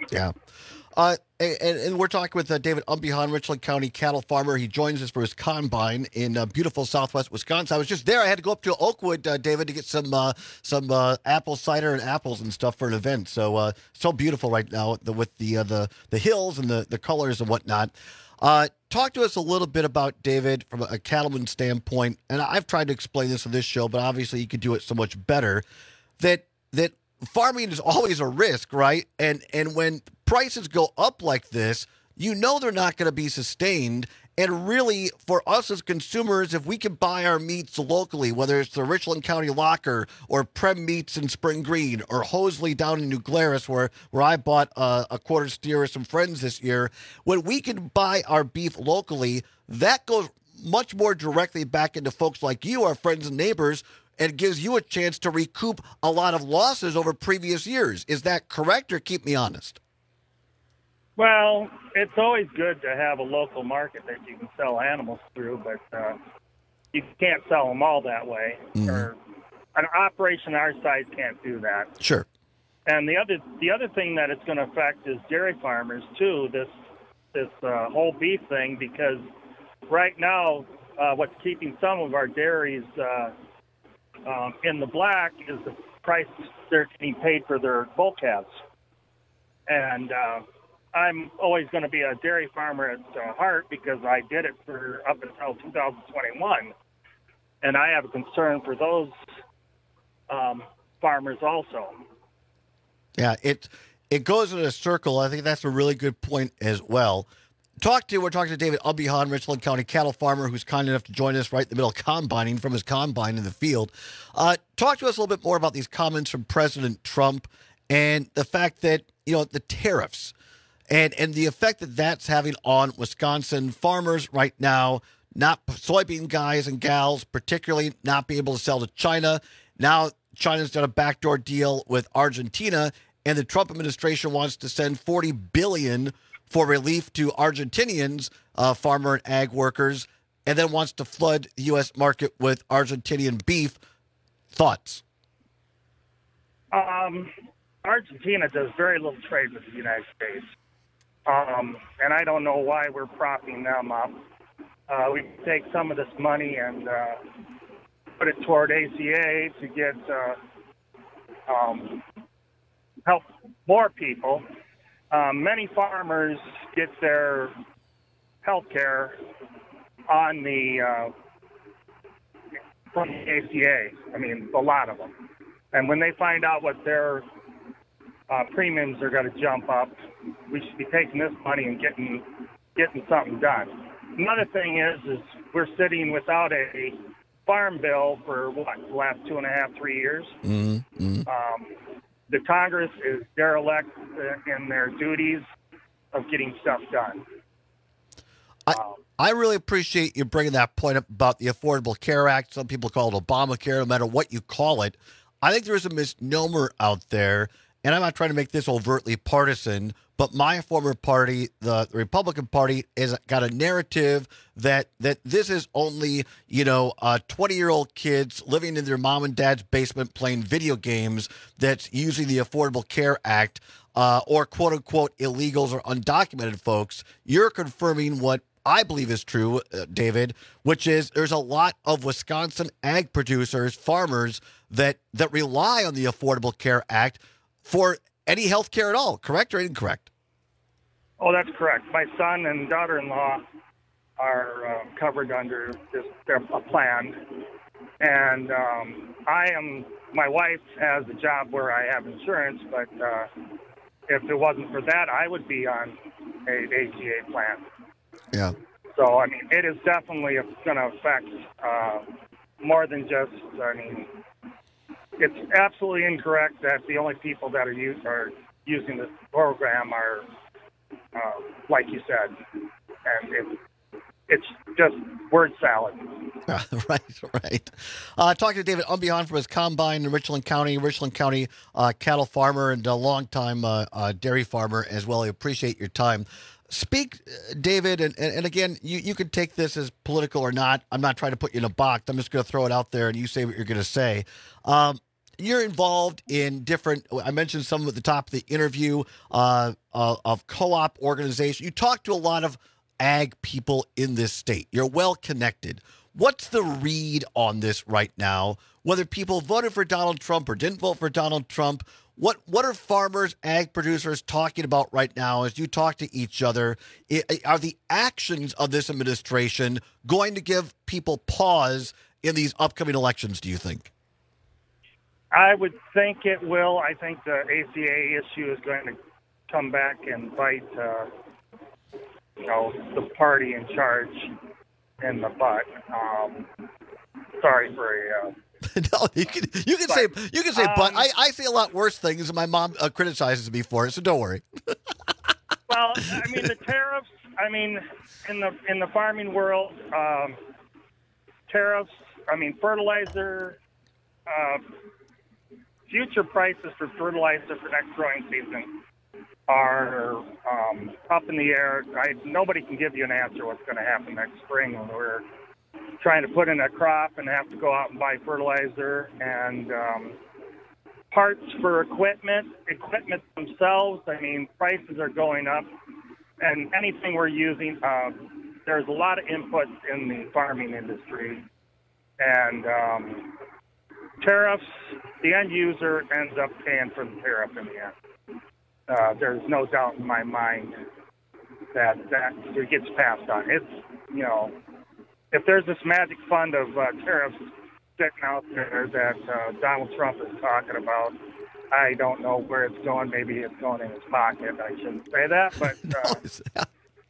Yeah. Uh, and, and we're talking with uh, David Umbihan, Richland County cattle farmer. He joins us for his combine in uh, beautiful Southwest Wisconsin. I was just there. I had to go up to Oakwood, uh, David, to get some uh, some uh, apple cider and apples and stuff for an event. So uh, so beautiful right now the, with the uh, the the hills and the the colors and whatnot. Uh, talk to us a little bit about, David, from a cattleman standpoint. And I've tried to explain this on this show, but obviously you could do it so much better. That that. Farming is always a risk, right? And and when prices go up like this, you know they're not going to be sustained. And really, for us as consumers, if we can buy our meats locally, whether it's the Richland County Locker or Prem Meats in Spring Green or Hosley down in New Glarus, where, where I bought uh, a quarter steer with some friends this year, when we can buy our beef locally, that goes much more directly back into folks like you, our friends and neighbors, and gives you a chance to recoup a lot of losses over previous years. Is that correct, or keep me honest? Well, it's always good to have a local market that you can sell animals through, but uh, you can't sell them all that way. Mm-hmm. Or an operation our size can't do that. Sure. And the other the other thing that it's going to affect is dairy farmers too. This this uh, whole beef thing, because right now, uh, what's keeping some of our dairies uh, Um, in the black is the price they're getting paid for their bull calves. And uh, I'm always going to be a dairy farmer at uh, heart because I did it for up until two thousand twenty-one. And I have a concern for those um, farmers also. Yeah, it it goes in a circle. I think that's a really good point as well. Talk to, we're talking to David Umbihan, Richland County cattle farmer, who's kind enough to join us right in the middle of combining from his combine in the field. Uh, talk to us a little bit more about these comments from President Trump and the fact that, you know, the tariffs and, and the effect that that's having on Wisconsin farmers right now, not soybean guys and gals, particularly not be able to sell to China. Now China's done a backdoor deal with Argentina, and the Trump administration wants to send forty billion dollars for relief to Argentinians, uh, farmer and ag workers, and then wants to flood the U S market with Argentinian beef. Thoughts? Um, Argentina does very little trade with the United States. Um, and I don't know why we're propping them up. Uh, we take some of this money and uh, put it toward A C A to get uh, um, help more people. Um, many farmers get their health care on the uh, from the A C A. I mean, a lot of them. And when they find out what their uh, premiums are going to jump up, we should be taking this money and getting getting something done. Another thing is, is we're sitting without a farm bill for what, the last two and a half, three years. Mm-hmm. Um, The Congress is derelict in their duties of getting stuff done. I, I really appreciate you bringing that point up about the Affordable Care Act. Some people call it Obamacare, no matter what you call it. I think there's a misnomer out there, and I'm not trying to make this overtly partisan, but my former party, the Republican Party, has got a narrative that that this is only, you know, uh, twenty-year-old kids living in their mom and dad's basement playing video games that's using the Affordable Care Act, uh, or quote-unquote illegals or undocumented folks. You're confirming what I believe is true, uh, David, which is there's a lot of Wisconsin ag producers, farmers, that that rely on the Affordable Care Act for any health care at all, correct or incorrect? Oh, that's correct. My son and daughter-in-law are uh, covered under this their plan, and um, I am. My wife has a job where I have insurance, but uh, if it wasn't for that, I would be on a A C A plan. Yeah. So I mean, it is definitely going to affect uh, more than just. I mean, it's absolutely incorrect that the only people that are use, are using this program are. Uh, like you said, and it, it's just word salad. right, right. Uh, talking to David Umbihan from his combine in Richland County, Richland County uh, cattle farmer and a longtime uh, uh, dairy farmer as well. I appreciate your time. Speak, uh, David, and, and, and again, you, you can take this as political or not. I'm not trying to put you in a box. I'm just going to throw it out there and you say what you're going to say. Um, you're involved in different, I mentioned some at the top of the interview, uh, uh, of co-op organization. You talk to a lot of ag people in this state. You're well connected. What's the read on this right now? Whether people voted for Donald Trump or didn't vote for Donald Trump, what what are farmers, ag producers talking about right now as you talk to each other? Are the actions of this administration going to give people pause in these upcoming elections, do you think? I would think it will. I think the A C A issue is going to come back and bite, uh, you know, the party in charge in the butt. Um, sorry for a. Uh, no, you can you can but, say you can say, um, but I, I say a lot worse things, and my mom uh, criticizes me for it. So don't worry. Well, I mean the tariffs. I mean, in the in the farming world, um, tariffs. I mean fertilizer. Uh, future prices for fertilizer for next growing season are um, up in the air. I, nobody can give you an answer what's going to happen next spring when we're trying to put in a crop and have to go out and buy fertilizer and um, parts for equipment, equipment themselves. I mean, prices are going up, and anything we're using, uh, there's a lot of inputs in the farming industry, and um, tariffs, the end user ends up paying for the tariff in the end. Uh, there's no doubt in my mind that that it gets passed on. It's, you know, if there's this magic fund of uh, tariffs sitting out there that uh, Donald Trump is talking about, I don't know where it's going. Maybe it's going in his pocket. I shouldn't say that, but uh,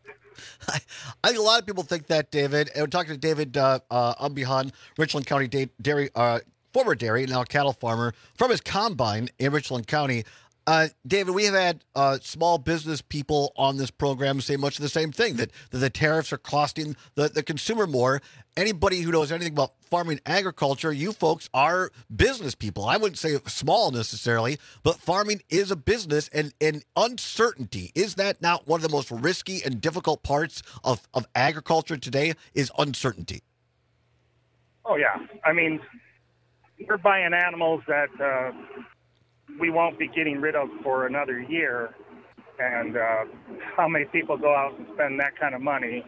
I, I think a lot of people think that, David. And we're talking to David uh, uh, Umbihan, Richland County da- dairy, uh, former dairy, now cattle farmer, from his combine in Richland County. Uh, David, we have had uh, small business people on this program say much of the same thing, that, that the tariffs are costing the, the consumer more. Anybody who knows anything about farming agriculture, you folks are business people. I wouldn't say small necessarily, but farming is a business, and, and uncertainty, is that not one of the most risky and difficult parts of, of agriculture today, is uncertainty? Oh, yeah. I mean, we're buying animals that uh, we won't be getting rid of for another year. And uh, how many people go out and spend that kind of money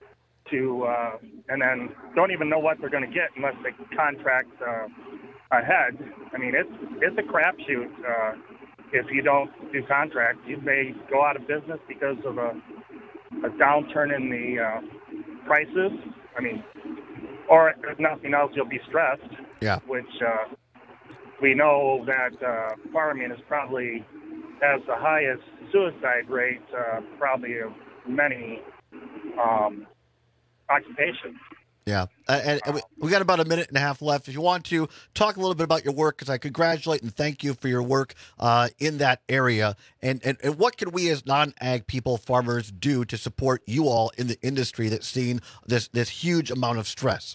to, uh, and then don't even know what they're going to get unless they contract uh, ahead. I mean, it's it's a crapshoot. Uh, if you don't do contracts, you may go out of business because of a, a downturn in the uh, prices. I mean, or if nothing else, you'll be stressed. Yeah. Which uh, we know that uh, farming is probably has the highest suicide rate, uh, probably of many um, occupations. Yeah, uh, and, and we, we got about a minute and a half left. If you want to talk a little bit about your work, because I congratulate and thank you for your work uh, in that area, and, and and what can we as non-ag people, farmers, do to support you all in the industry that's seen this this huge amount of stress?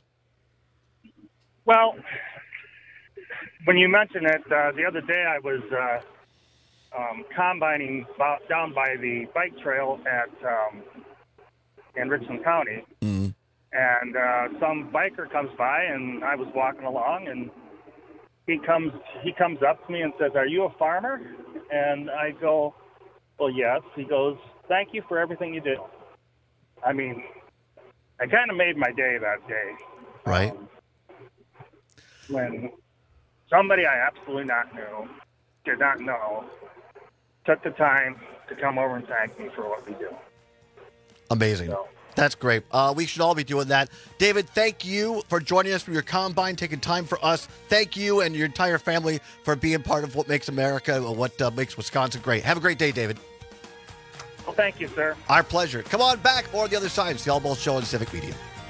Well, when you mention it, uh, the other day I was uh, um, combining about down by the bike trail at um, in Richland County. Mm-hmm. And uh, some biker comes by, and I was walking along, and he comes he comes up to me and says, "Are you a farmer?" And I go, "Well, yes." He goes, "Thank you for everything you do." I mean, I kind of made my day that day. Right. Um, when somebody I absolutely not knew, did not know, took the time to come over and thank me for what we do. Amazing. So, that's great. Uh, we should all be doing that. David, thank you for joining us from your combine, taking time for us. Thank you and your entire family for being part of what makes America, what uh, makes Wisconsin great. Have a great day, David. Well, thank you, sir. Our pleasure. Come on back. More on the other side. It's the All Bold Show on Civic Media.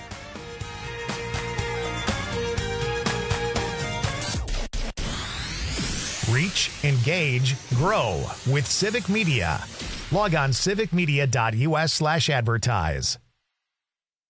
Reach, engage, grow with Civic Media. Log on civicmedia.us slash advertise.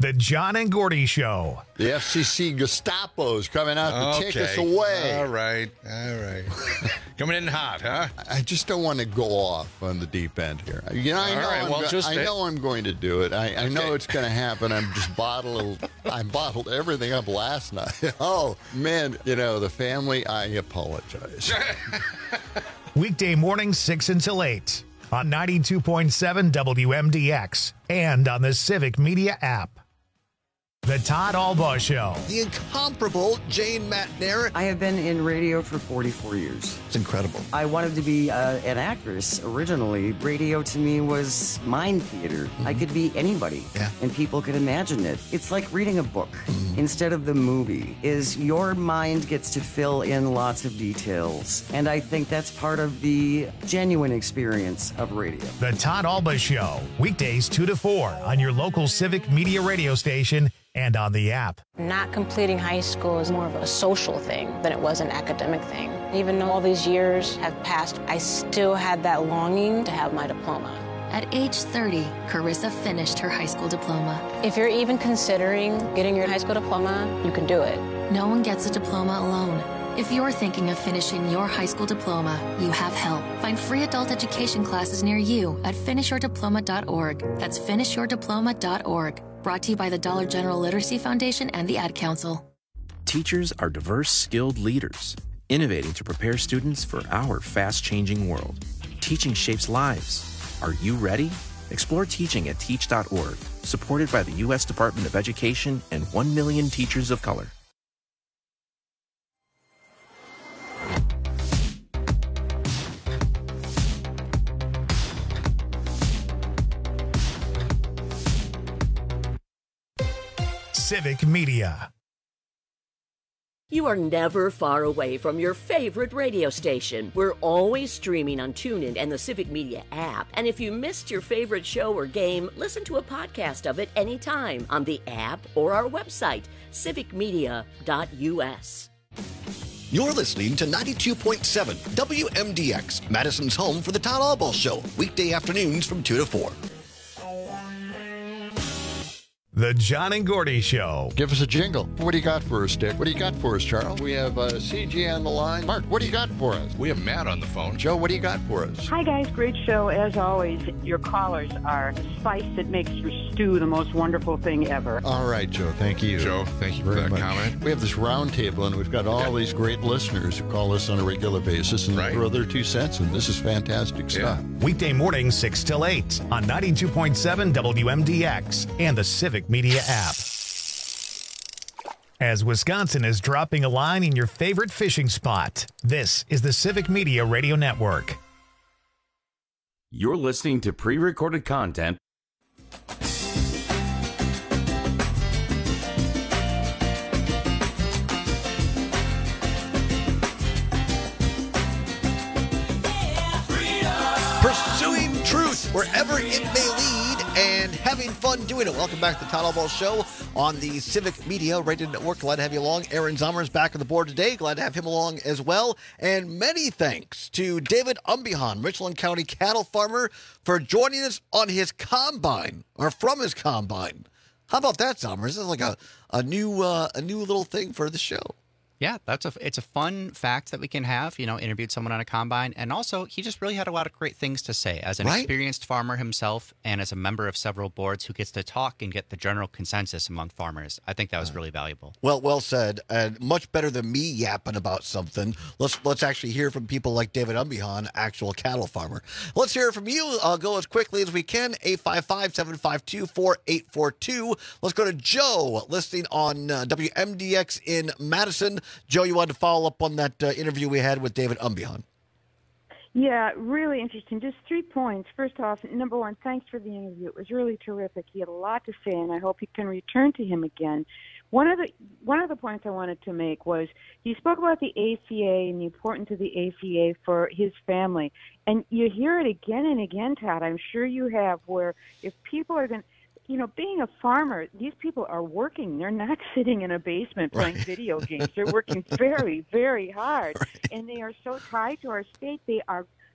The John and Gordy Show. The F C C Gestapo's coming out to okay. take us away. All right. All right. Coming in hot, huh? I just don't want to go off on the deep end here. You know, I All know, right, I'm, well, go- just I it. know I'm going to do it. I, I know Okay. it's going to happen. I'm just bottled. I bottled everything up last night. Oh man, you know the family. I apologize. Weekday mornings, six until eight on ninety-two point seven W M D X and on the Civic Media app. The Todd Albaugh Show. The incomparable Jane McNair. I have been in radio for forty-four years. It's incredible. I wanted to be uh, an actress originally. Radio to me was mind theater. Mm-hmm. I could be anybody, yeah. and people could imagine it. It's like reading a book Mm-hmm. instead of the movie. Is your mind gets to fill in lots of details, and I think that's part of the genuine experience of radio. The Todd Albaugh Show. Weekdays two to four on your local Civic Media radio station and on the app. Not completing high school is more of a social thing than it was an academic thing. Even though all these years have passed, I still had that longing to have my diploma. At age thirty, Carissa finished her high school diploma. If you're even considering getting your high school diploma, you can do it. No one gets a diploma alone. If you're thinking of finishing your high school diploma, you have help. Find free adult education classes near you at finish your diploma dot org. That's finish your diploma dot org. Brought to you by the Dollar General Literacy Foundation and the Ad Council. Teachers are diverse, skilled leaders, innovating to prepare students for our fast-changing world. Teaching shapes lives. Are you ready? Explore teaching at teach dot org, supported by the U S Department of Education and one million teachers of color. Civic Media. You are never far away from your favorite radio station. We're always streaming on TuneIn and the Civic Media app. And if you missed your favorite show or game, listen to a podcast of it anytime on the app or our website, civic media dot u s. You're listening to ninety-two point seven W M D X, Madison's home for the Todd Albaugh Show, weekday afternoons from two to four. The John and Gordy Show. Give us a jingle. What do you got for us, Dick? What do you got for us, Charles? We have uh, C G on the line. Mark, what do you got for us? We have Matt on the phone. Joe, what do you got for us? Hi, guys. Great show. As always, your callers are the spice that makes your stew the most wonderful thing ever. All right, Joe. Thank you. Joe, thank you Very for that much. comment. We have this round table, and we've got all Okay. these great listeners who call us on a regular basis and Right. throw their two cents, and this is fantastic Yeah. stuff. Weekday mornings, six till eight on ninety-two point seven W M D X and the Civic Media app. As Wisconsin is dropping a line in your favorite fishing spot, this is the Civic Media Radio Network. You're listening to pre-recorded content. Pursuing truth wherever it may lead and having fun doing it. Welcome back to the Todd Albaugh Show on the Civic Media Radio Network. Glad to have you along. Aaron Zommer is back on the board today. Glad to have him along as well. And many thanks to David Umbihan, Richland County cattle farmer, for joining us on his combine, or from his combine. How about that, Zommer? This is like a, a new uh, a new little thing for the show. Yeah, that's a it's a fun fact that we can have. You know, interviewed someone on a combine, and also he just really had a lot of great things to say as an Right? experienced farmer himself, and as a member of several boards who gets to talk and get the general consensus among farmers. I think that was really valuable. Well, well said, and much better than me yapping about something. Let's let's actually hear from people like David Umbihan, actual cattle farmer. Let's hear from you. I'll go as quickly as we can. eight five five, seven five two, four eight four two. Let's go to Joe, listening on uh, W M D X in Madison. Joe, you wanted to follow up on that uh, interview we had with David Umbihan. Yeah, really interesting. Just three points. First off, number one, thanks for the interview. It was really terrific. He had a lot to say, and I hope you can return to him again. One of the one of the points I wanted to make was he spoke about the A C A and the importance of the A C A for his family. And you hear it again and again, Todd. I'm sure you have, where if people are going to, you know, being a farmer, these people are working. They're not sitting in a basement playing Right. video games. They're working very, very hard, Right. and they are so tied to our state. They are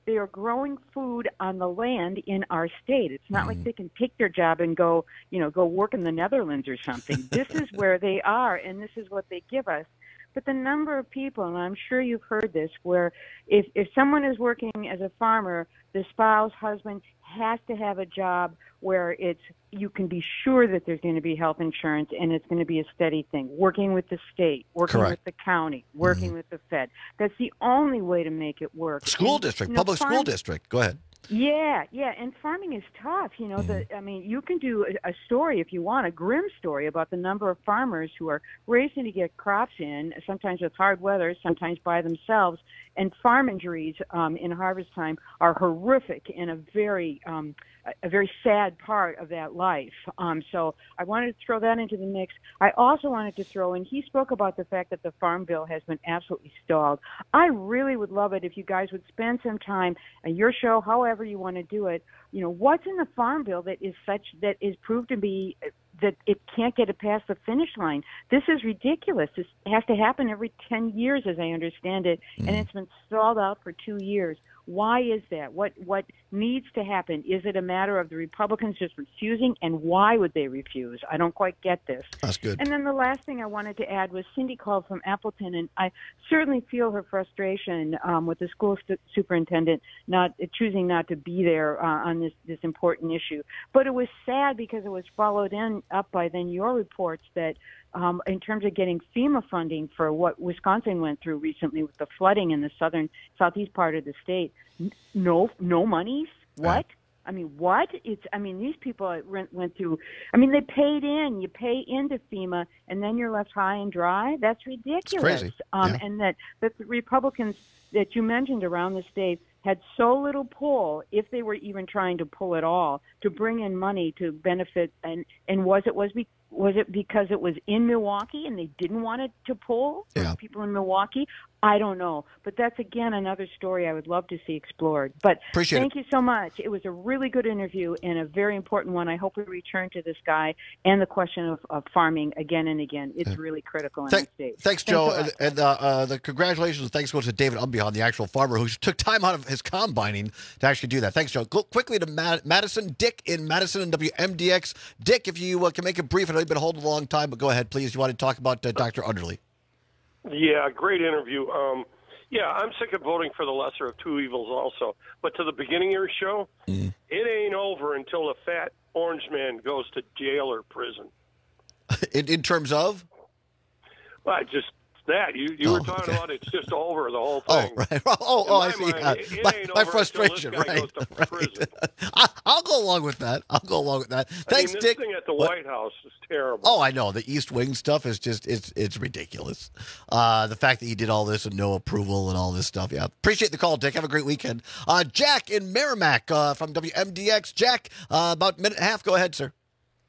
they are growing food on the land in our state. It's not like they can take their job and go, you know, go work in the Netherlands or something. This is where they are, and this is what they give us. But the number of people, and I'm sure you've heard this, where if, if someone is working as a farmer, the spouse, husband has to have a job where it's you can be sure that there's going to be health insurance and it's going to be a steady thing. Working with the state, working Correct. with the county, working mm-hmm. with the Fed. That's the only way to make it work. School and, district, you know, public farm- school district. Go ahead. Yeah, yeah, and farming is tough. You know, the I mean, you can do a, a story if you want, a grim story about the number of farmers who are racing to get crops in, sometimes with hard weather, sometimes by themselves, and farm injuries um, in harvest time are horrific and a very um, a very sad part of that life. Um, so I wanted to throw that into the mix. I also wanted to throw in, he spoke about the fact that the Farm Bill has been absolutely stalled. I really would love it if you guys would spend some time on your show, however you want to do it. You know, what's in the Farm Bill that is such, that is proved to be, that it can't get it past the finish line? This is ridiculous. This has to happen every ten years, as I understand it, mm. and it's been stalled out for two years. Why is that? What what needs to happen? Is it a matter of the Republicans just refusing, and why would they refuse? I don't quite get this. That's good. And then the last thing I wanted to add was Cindy called from Appleton, and I certainly feel her frustration um, with the school st- superintendent not uh, choosing not to be there uh, on this, this important issue. But it was sad because it was followed in up by then your reports that Um, in terms of getting FEMA funding for what Wisconsin went through recently with the flooding in the southern, southeast part of the state, n- no, no monies. What? I mean, what? It's. I mean, these people went, went through. I mean, they paid in. You pay into FEMA, and then you're left high and dry. That's ridiculous. It's crazy. Um, Yeah. And that that the Republicans that you mentioned around the state had so little pull, if they were even trying to pull at all, to bring in money to benefit. And and was it was be, was it because it was in Milwaukee and they didn't want it to pull for Yeah. people in Milwaukee? I don't know. But that's, again, another story I would love to see explored. But Appreciate thank it. you so much. It was a really good interview and a very important one. I hope we return to this guy and the question of, of farming again and again. It's really critical in Thank- our state. Thanks, Joe. a lot. and and uh, uh, the congratulations and thanks go to David Umbihan, the actual farmer who took time out of his combining to actually do that. Thanks, Joe. Go quickly to Mad- Madison. Dick in Madison and W M D X. Dick, if you uh, can make it brief, I know you've been holding a long time, but go ahead, please. You want to talk about uh, Doctor Underly? Yeah, great interview. Um, yeah, I'm sick of voting for the lesser of two evils also. But to the beginning of your show, mm. it ain't over until a fat orange man goes to jail or prison. in, in terms of? Well, I just that. You you Oh, were talking okay. about it's just over, the whole Oh, thing. right. Oh, oh, In I my see. mind, Uh, it- it my, ain't my over until this frustration, guy right? goes to right. prison. I, I'll go along with that. I'll go along with that. I Thanks, mean, this Dick. thing at the What? White House is terrible. Oh, I know. The East Wing stuff is just, it's it's ridiculous. Uh, the fact that he did all this and no approval and all this stuff. Yeah. Appreciate the call, Dick. Have a great weekend. Uh, Jack in Merrimack uh, from W M D X. Jack, uh, about a minute and a half. Go ahead, sir.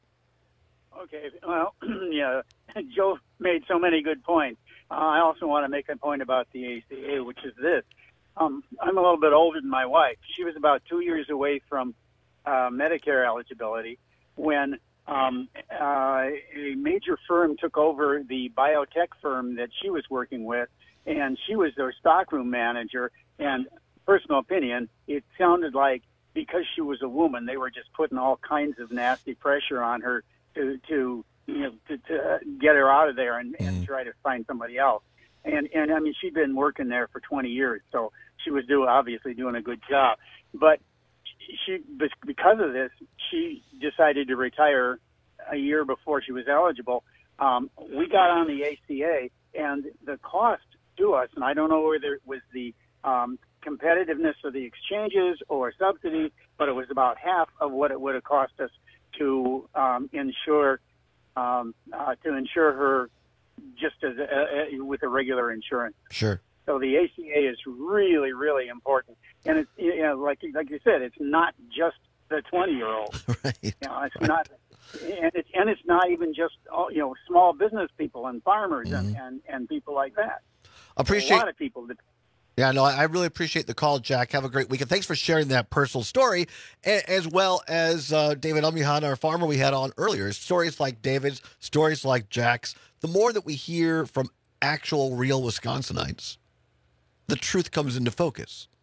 Okay, well, yeah, Joe made so many good points. Uh, I also want to make a point about the A C A, which is this. Um, I'm a little bit older than my wife. She was about two years away from uh, Medicare eligibility when um, uh, a major firm took over the biotech firm that she was working with, and she was their stockroom manager. And personal opinion, it sounded like because she was a woman, they were just putting all kinds of nasty pressure on her to, to you know, to, to get her out of there and, and try to find somebody else. And, and I mean, she'd been working there for twenty years, so she was doing, obviously doing a good job. But she, because of this, she decided to retire a year before she was eligible. Um, we got on the A C A, and the cost to us, and I don't know whether it was the um, competitiveness of the exchanges or subsidy, but it was about half of what it would have cost us to um, insure um, uh, to insure her just as a, a, with a regular insurance. Sure. So the A C A is really, really important, and it's you know, like like you said, it's not just the twenty-year-old. Right. You know, it's not, and it's and it's not even just all, you know small business people and farmers Mm-hmm. and, and, and people like that. Appreciate- a lot of people that. Yeah, no, I really appreciate the call, Jack. Have a great weekend. Thanks for sharing that personal story, a- as well as uh, David Umbihan, our farmer we had on earlier. Stories like David's, stories like Jack's. The more that we hear from actual, real Wisconsinites, the truth comes into focus.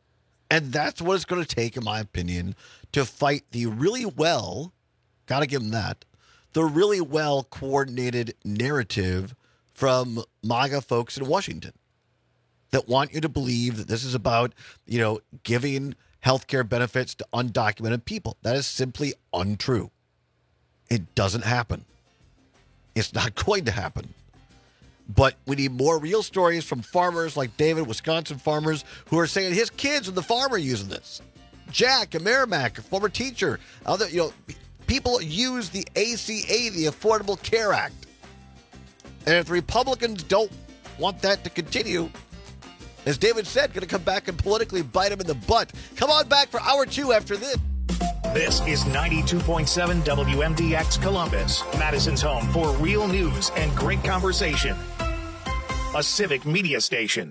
And that's what it's going to take, in my opinion, to fight the really well, got to give them that, the really well coordinated narrative from MAGA folks in Washington that want you to believe that this is about, you know, giving health care benefits to undocumented people. That is simply untrue. It doesn't happen. It's not going to happen. But we need more real stories from farmers like David, Wisconsin farmers, who are saying his kids and the farm are using this. Jack, a Merrimack, a former teacher, other, you know, people use the A C A, the Affordable Care Act. And if the Republicans don't want that to continue, as David said, going to come back and politically bite him in the butt. Come on back for hour two after this. This is ninety-two point seven W M D X Columbus, Madison's home for real news and great conversation. A civic media station.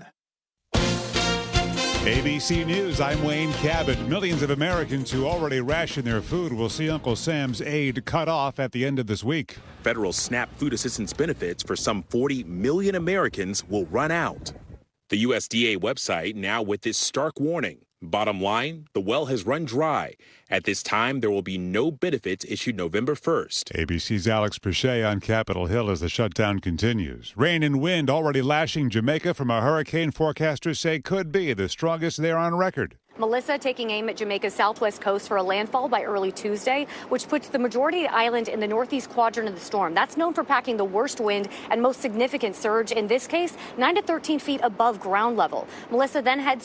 A B C News, I'm Wayne Cabot. Millions of Americans who already ration their food will see Uncle Sam's aid cut off at the end of this week. Federal SNAP food assistance benefits for some forty million Americans will run out. The U S D A website now with this stark warning. Bottom line, the well has run dry. At this time, there will be no benefits issued November first. A B C's Alex Perche on Capitol Hill as the shutdown continues. Rain and wind already lashing Jamaica from a hurricane forecasters say could be the strongest there on record. Melissa taking aim at Jamaica's southwest coast for a landfall by early Tuesday, which puts the majority of the island in the northeast quadrant of the storm. That's known for packing the worst wind and most significant surge, in this case, nine to thirteen feet above ground level. Melissa then heads